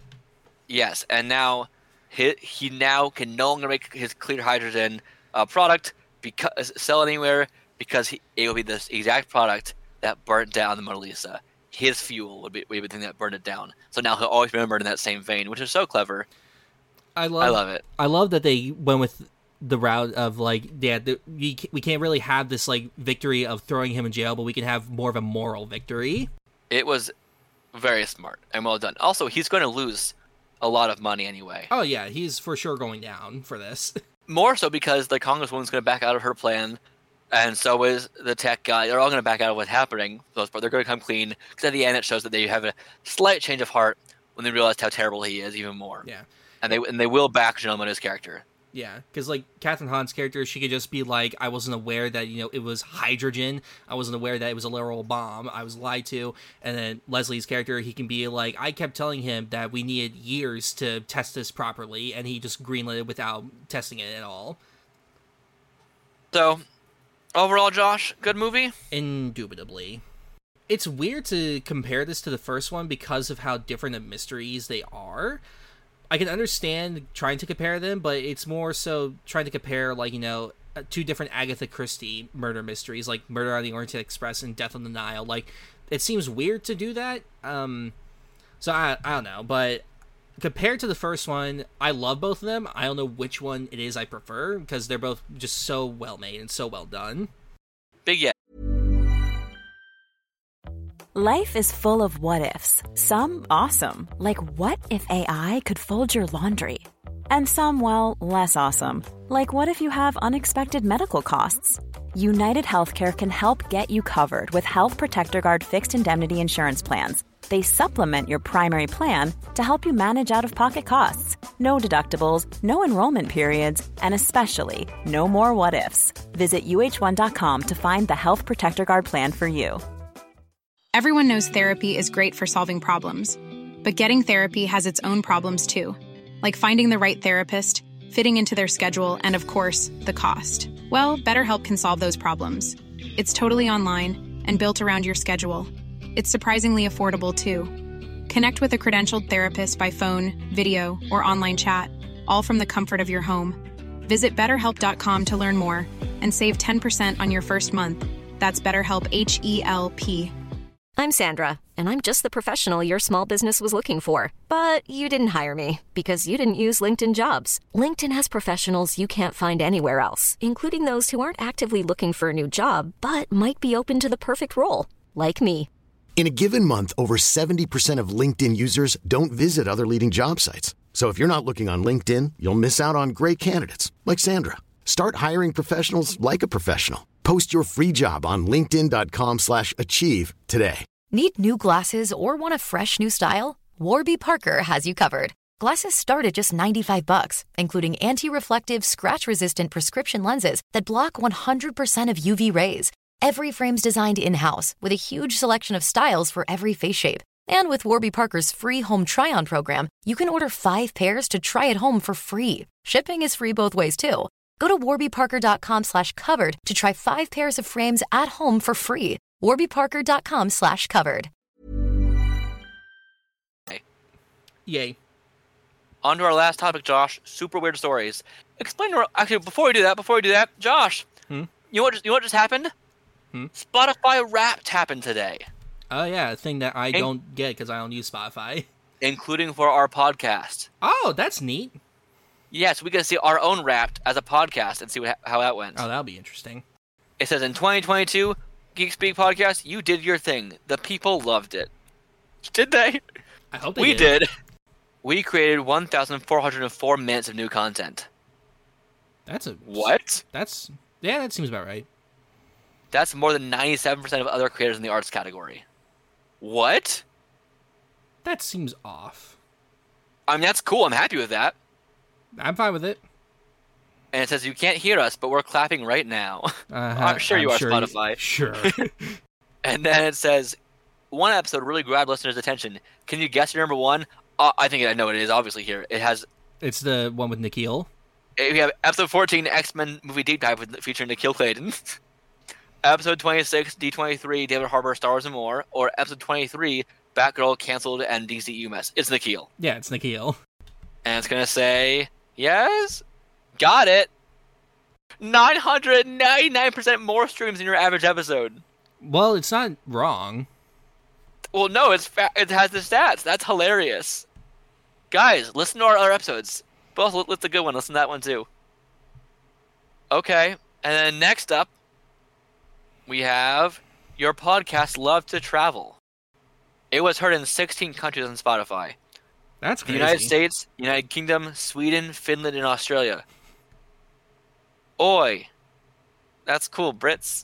Yes, and now he now can no longer make his clear hydrogen product sell anywhere because it will be this exact product that burnt down the Mona Lisa. His fuel would be the thing that burned it down. So now he'll always remember in that same vein, which is so clever. I love it. I love that they went with the route of like, yeah, we can't really have this like victory of throwing him in jail, but we can have more of a moral victory. It was very smart and well done. Also, he's going to lose a lot of money anyway. Oh yeah, he's for sure going down for this. More so because the Congresswoman's going to back out of her plan, and so is the tech guy. They're all going to back out of what's happening. But they're going to come clean because at the end it shows that they have a slight change of heart when they realize how terrible he is even more. Yeah, and they will back Janelle Monáe's character. Yeah, because like Catherine Hahn's character, she could just be like, I wasn't aware that, it was hydrogen. I wasn't aware that it was a literal bomb. I was lied to. And then Leslie's character, he can be like, I kept telling him that we needed years to test this properly, and he just greenlit it without testing it at all. So, overall, Josh, good movie? Indubitably. It's weird to compare this to the first one because of how different the mysteries they are. I can understand trying to compare them, but it's more so trying to compare, like, two different Agatha Christie murder mysteries, like Murder on the Orient Express and Death on the Nile. Like, it seems weird to do that. So I don't know, but compared to the first one, I love both of them. I don't know which one it is I prefer, because they're both just so well made and so well done. Big yeah. Life is full of what-ifs. Some awesome, like what if AI could fold your laundry? And some, well, less awesome, like what if you have unexpected medical costs? United Healthcare can help get you covered with Health Protector Guard fixed indemnity insurance plans. They supplement your primary plan to help you manage out-of-pocket costs. No deductibles, no enrollment periods, and especially no more what-ifs. Visit uh1.com to find the Health Protector Guard plan for you. Everyone knows therapy is great for solving problems, but getting therapy has its own problems too, like finding the right therapist, fitting into their schedule, and of course, the cost. Well, BetterHelp can solve those problems. It's totally online and built around your schedule. It's surprisingly affordable too. Connect with a credentialed therapist by phone, video, or online chat, all from the comfort of your home. Visit BetterHelp.com to learn more and save 10% on your first month. That's BetterHelp, H-E-L-P. I'm Sandra, and I'm just the professional your small business was looking for. But you didn't hire me because you didn't use LinkedIn Jobs. LinkedIn has professionals you can't find anywhere else, including those who aren't actively looking for a new job, but might be open to the perfect role, like me. In a given month, over 70% of LinkedIn users don't visit other leading job sites. So if you're not looking on LinkedIn, you'll miss out on great candidates like Sandra. Start hiring professionals like a professional. Post your free job on linkedin.com/achieve today. Need new glasses or want a fresh new style? Warby Parker has you covered. Glasses start at just $95, including anti-reflective, scratch-resistant prescription lenses that block 100% of UV rays. Every frame's designed in-house with a huge selection of styles for every face shape. And with Warby Parker's free home try-on program, you can order 5 pairs to try at home for free. Shipping is free both ways, too. Go to warbyparker.com/covered to try 5 pairs of frames at home for free. warbyparker.com/covered. Yay. On to our last topic, Josh. Super weird stories. Explain to actually, before we do that, Josh, you know what just happened? Spotify Wrapped happened today. Oh, yeah, a thing that I don't get because I don't use Spotify. Including for our podcast. Oh, that's neat. Yes, we get to see our own Wrapped as a podcast and see how that went. Oh, that'll be interesting. It says, in 2022, Geek Speak Podcast, you did your thing. The people loved it. Did they? I hope they We did. We created 1,404 minutes of new content. What? That seems about right. That's more than 97% of other creators in the arts category. What? That seems off. I mean, that's cool. I'm happy with that. I'm fine with it. And it says, you can't hear us, but we're clapping right now. I'm sure you are, Spotify. Sure. And then it says, one episode really grabbed listeners' attention. Can you guess your number one? I think I know what it is, obviously, here. It's the one with Nikhil. We have episode 14, X-Men movie deep dive featuring Nikhil Clayton. Episode 26, D23, David Harbour, Star Wars and More. Or episode 23, Batgirl canceled and DCU mess. It's Nikhil. Yeah, it's Nikhil. And it's going to say, yes, got it. 999% more streams than your average episode. Well, it's not wrong. Well, no, it has the stats. That's hilarious. Guys, listen to our other episodes. Both it's a good one. Listen to that one too. Okay, and then next up, we have Your Podcast Love to Travel. It was heard in 16 countries on Spotify. That's crazy. The United States, United Kingdom, Sweden, Finland, and Australia. Oi. That's cool, Brits.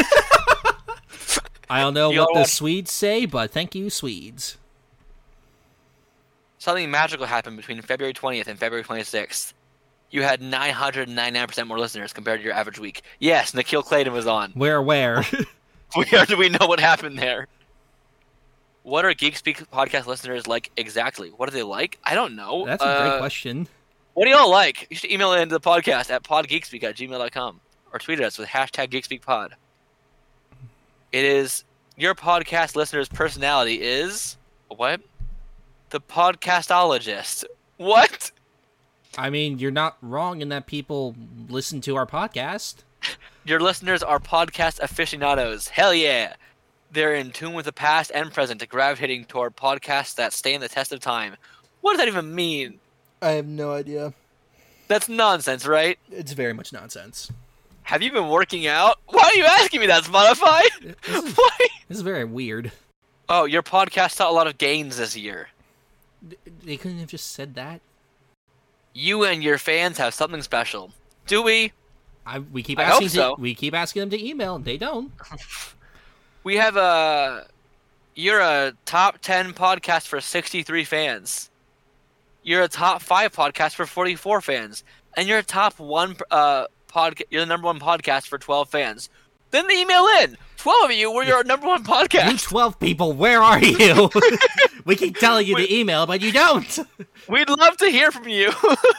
I don't know what the Swedes say, but thank you, Swedes. Something magical happened between February 20th and February 26th. You had 999% more listeners compared to your average week. Yes, Nikhil Clayton was on. Where? Do we know what happened there? What are Geek Speak podcast listeners like exactly? What do they like? I don't know. That's a great question. What do y'all like? You should email it into the podcast at podgeekspeak@gmail.com or tweet at us with hashtag GeekSpeakPod. It is your podcast listener's personality is what? The podcastologist. What? I mean, you're not wrong in that people listen to our podcast. Your listeners are podcast aficionados. Hell yeah. They're in tune with the past and present, gravitating toward podcasts that stand the test of time. What does that even mean? I have no idea. That's nonsense, right? It's very much nonsense. Have you been working out? Why are you asking me that, Spotify? This is very weird. Oh, your podcast saw a lot of gains this year. They couldn't have just said that. You and your fans have something special. Do we? We keep I hope so. We keep asking them to email, and they don't. We have you're a top 10 podcast for 63 fans. You're a top 5 podcast for 44 fans, and you're a top 1 you're the number 1 podcast for 12 fans. Then the email in. 12 of you were your number 1 podcast. You 12 people, where are you? We keep telling you to email, but you don't. We'd love to hear from you.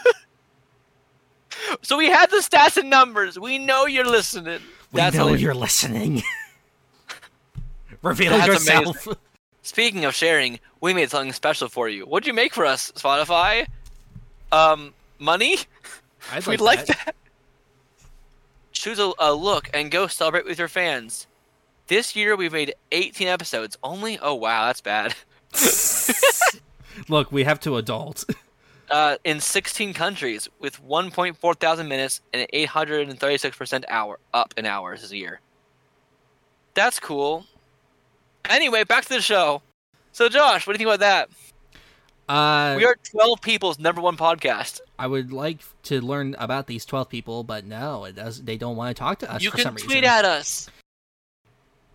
So we had the stats and numbers. We know you're listening. You're listening. Reveal yourself. Amazing. Speaking of sharing, we made something special for you. What'd you make for us, Spotify? Money? We'd like that. Choose a look and go celebrate with your fans. This year we've made 18 episodes. Only? Oh wow, that's bad. Look, we have to adult. In 16 countries with 1.4 thousand minutes and 836% up in hours this year. That's cool. Anyway, back to the show. So Josh, what do you think about that? We are 12 people's number 1 podcast. I would like to learn about these 12 people, but no, they don't want to talk to us for some reason. You can tweet at us.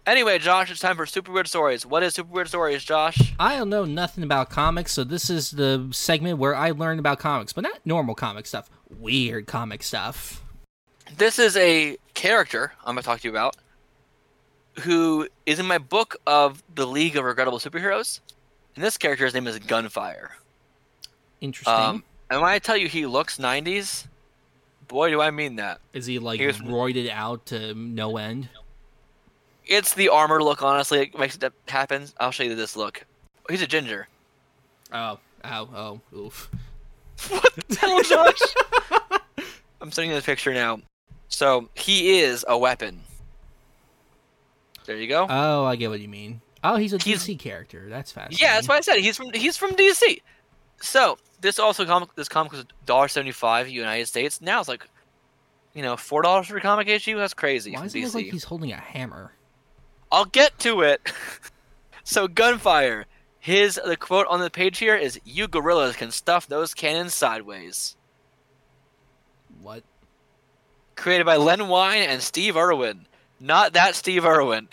Anyway, Josh, it's time for Super Weird Stories. What is Super Weird Stories, Josh? I don't know nothing about comics, so this is the segment where I learn about comics, but not normal comic stuff. Weird comic stuff. This is a character I'm going to talk to you about who is in my book of the League of Regrettable Superheroes. And this character's name is Gunfire. Interesting. And when I tell you he looks 90s, boy, do I mean that. Is he like roided out to no end? It's the armor look, honestly. It makes it happen. I'll show you this look. He's a ginger. Oh, oof. What the hell, Josh? I'm sending you this picture now. So, he is a weapon. There you go. Oh, I get what you mean. Oh, he's a DC character. That's fascinating. Yeah, that's what I said. He's from DC. So, this comic was $1.75 United States. Now it's like, $4 for a comic issue? That's crazy. Why does it look like he's holding a hammer? I'll get to it. So, Gunfire. The quote on the page here is, "You gorillas can stuff those cannons sideways." What? Created by Len Wein and Steve Irwin. Not that Steve Irwin.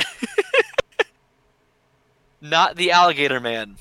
Not the Alligator Man.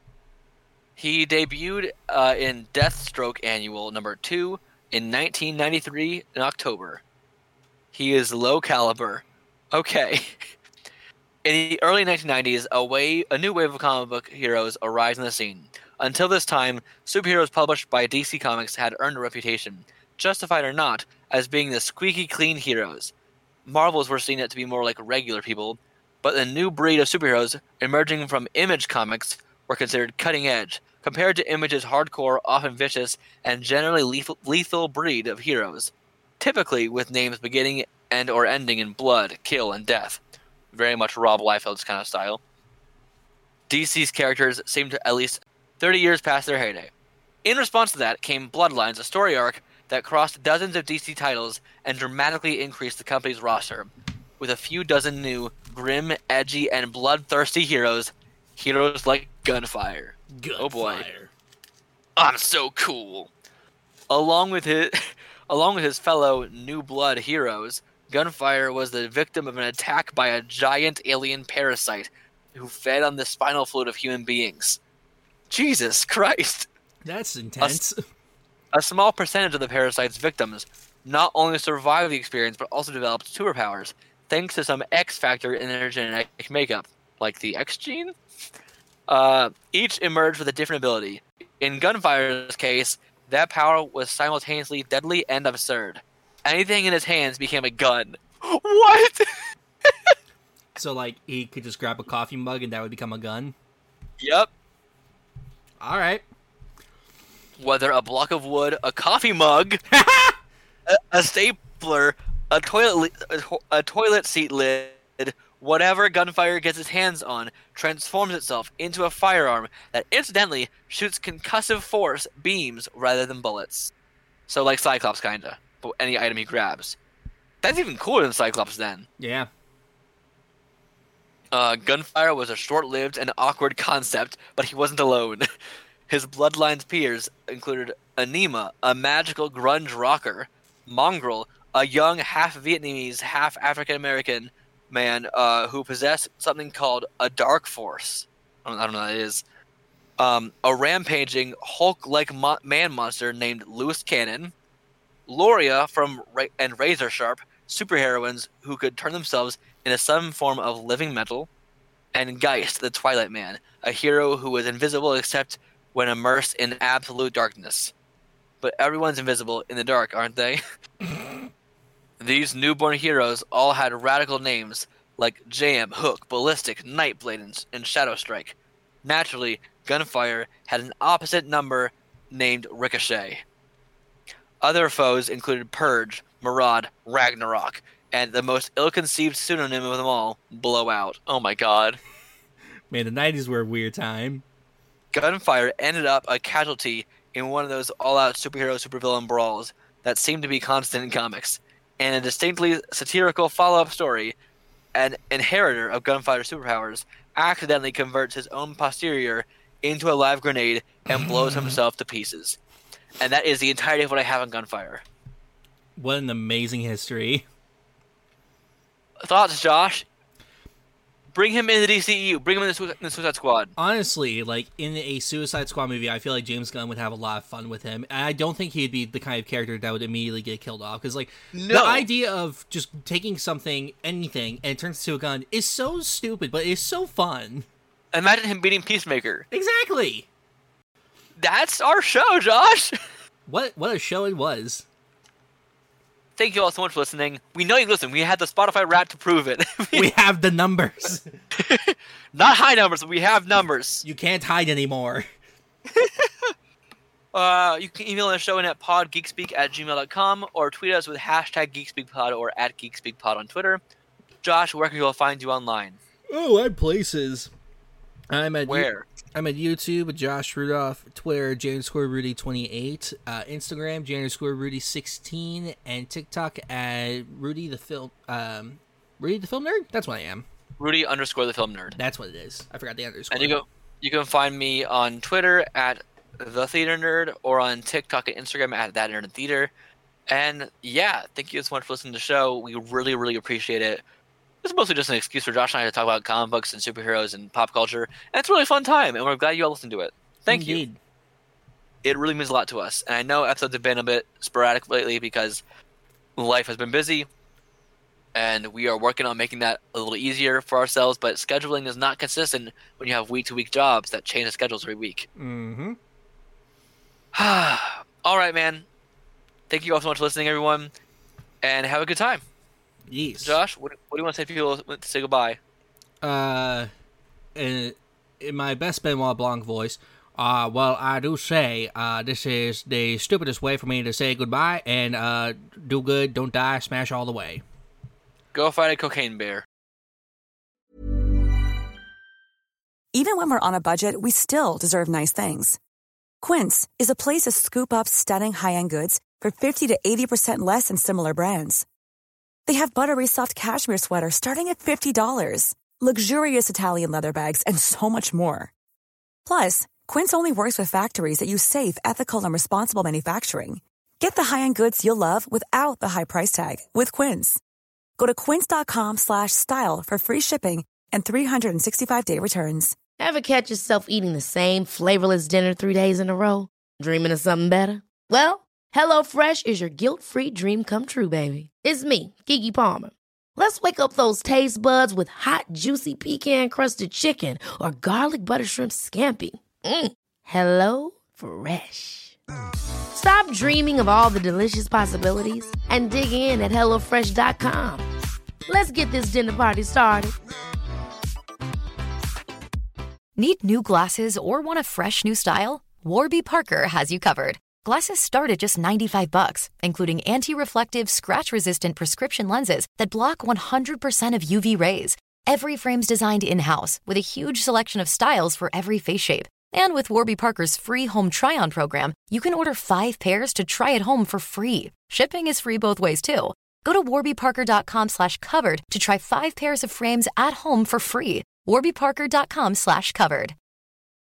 He debuted in Deathstroke Annual #2 in 1993 in October. He is low caliber. Okay. In the early 1990s, a new wave of comic book heroes arrived on the scene. Until this time, superheroes published by DC Comics had earned a reputation, justified or not, as being the squeaky clean heroes. Marvels were seen to be more like regular people, but the new breed of superheroes emerging from Image Comics were considered cutting edge, compared to Image's hardcore, often vicious, and generally lethal breed of heroes, typically with names beginning and or ending in blood, kill, and death. Very much Rob Liefeld's kind of style. DC's characters seemed to at least 30 years past their heyday. In response to that came Bloodlines, a story arc that crossed dozens of DC titles and dramatically increased the company's roster, with a few dozen new, grim, edgy, and bloodthirsty heroes like Gunfire. Oh boy. I'm so cool. Along with his fellow New Blood heroes, Gunfire was the victim of an attack by a giant alien parasite who fed on the spinal fluid of human beings. Jesus Christ. That's intense. A small percentage of the parasite's victims not only survived the experience, but also developed superpowers, thanks to some X factor in their genetic makeup, like the X gene. Each emerged with a different ability. In Gunfire's case, that power was simultaneously deadly and absurd. Anything in his hands became a gun. What? So, like, he could just grab a coffee mug and that would become a gun? Yep. All right. Whether a block of wood, a coffee mug, a stapler, a toilet seat lid, whatever Gunfire gets his hands on transforms itself into a firearm that incidentally shoots concussive force beams rather than bullets. So like Cyclops, kinda. But any item he grabs. That's even cooler than Cyclops then. Yeah. Gunfire was a short-lived and awkward concept, but he wasn't alone. His Bloodlines peers included Anima, a magical grunge rocker, Mongrel, a young half-Vietnamese, half-African-American man who possessed something called a Dark Force. I don't know what that is. A rampaging, Hulk-like man monster named Loose Cannon, Loria and Razor Sharp, superheroines who could turn themselves into some form of living metal, and Geist, the Twilight Man, a hero who was invisible except when immersed in absolute darkness. But everyone's invisible in the dark, aren't they? These newborn heroes all had radical names like Jam, Hook, Ballistic, Nightblade, and Shadowstrike. Naturally, Gunfire had an opposite number named Ricochet. Other foes included Purge, Maraud, Ragnarok, and the most ill-conceived pseudonym of them all, Blowout. Oh my god. Man, the 90s were a weird time. Gunfire ended up a casualty in one of those all-out superhero-supervillain brawls that seemed to be constant in comics. And a distinctly satirical follow-up story, an inheritor of Gunfire's superpowers accidentally converts his own posterior into a live grenade and blows himself to pieces. And that is the entirety of what I have on Gunfire. What an amazing history. Thoughts, Josh? Bring him into the DCEU. Bring him in the Suicide Squad. Honestly, like, in a Suicide Squad movie, I feel like James Gunn would have a lot of fun with him. And I don't think he'd be the kind of character that would immediately get killed off. Because, like, the idea of just taking anything, and it turns into a gun is so stupid, but it's so fun. Imagine him beating Peacemaker. Exactly. That's our show, Josh. What a show it was. Thank you all so much for listening. We know you listen. We had the Spotify Wrapped to prove it. We have the numbers. Not high numbers, but we have numbers. You can't hide anymore. You can email the show in at podgeekspeak@gmail.com or tweet us with #GeekSpeakPod or @GeekSpeakPod on Twitter. Josh, where can people find you online? Oh, I'm places. Where? I'm at YouTube, Josh Rudolph, Twitter, J_Rudy28, Instagram, J_Rudy16, and TikTok at Rudy the Film Nerd? That's what I am. Rudy_the Film Nerd. That's what it is. I forgot the underscore. And you can find me on Twitter at The Theater Nerd or on TikTok and Instagram at That Nerd in Theater. And yeah, thank you so much for listening to the show. We really, really appreciate it. It's mostly just an excuse for Josh and I to talk about comic books and superheroes and pop culture. And it's a really fun time, and we're glad you all listened to it. Thank you. It really means a lot to us. And I know episodes have been a bit sporadic lately because life has been busy, and we are working on making that a little easier for ourselves, but scheduling is not consistent when you have week-to-week jobs that change the schedules every week. Mm-hmm. All right, man. Thank you all so much for listening, everyone, and have a good time. Yes. Josh, what do you want to say to people to say goodbye? In my best Benoit Blanc voice, well, I do say, this is the stupidest way for me to say goodbye, and, do good, don't die, smash all the way. Go fight a cocaine bear. Even when we're on a budget, we still deserve nice things. Quince is a place to scoop up stunning high-end goods for 50 to 80% less than similar brands. They have buttery soft cashmere sweaters starting at $50, luxurious Italian leather bags, and so much more. Plus, Quince only works with factories that use safe, ethical, and responsible manufacturing. Get the high-end goods you'll love without the high price tag with Quince. Go to quince.com/style for free shipping and 365-day returns. Ever catch yourself eating the same flavorless dinner 3 days in a row? Dreaming of something better? Well, HelloFresh is your guilt-free dream come true, baby. It's me, Keke Palmer. Let's wake up those taste buds with hot, juicy pecan-crusted chicken or garlic butter shrimp scampi. Hello Fresh. Stop dreaming of all the delicious possibilities and dig in at HelloFresh.com. Let's get this dinner party started. Need new glasses or want a fresh new style? Warby Parker has you covered. Glasses start at just $95, including anti-reflective, scratch-resistant prescription lenses that block 100% of UV rays. Every frame's designed in-house with a huge selection of styles for every face shape. And with Warby Parker's free home try-on program, you can order 5 pairs to try at home for free. Shipping is free both ways, too. Go to warbyparker.com/covered to try 5 pairs of frames at home for free. warbyparker.com/covered.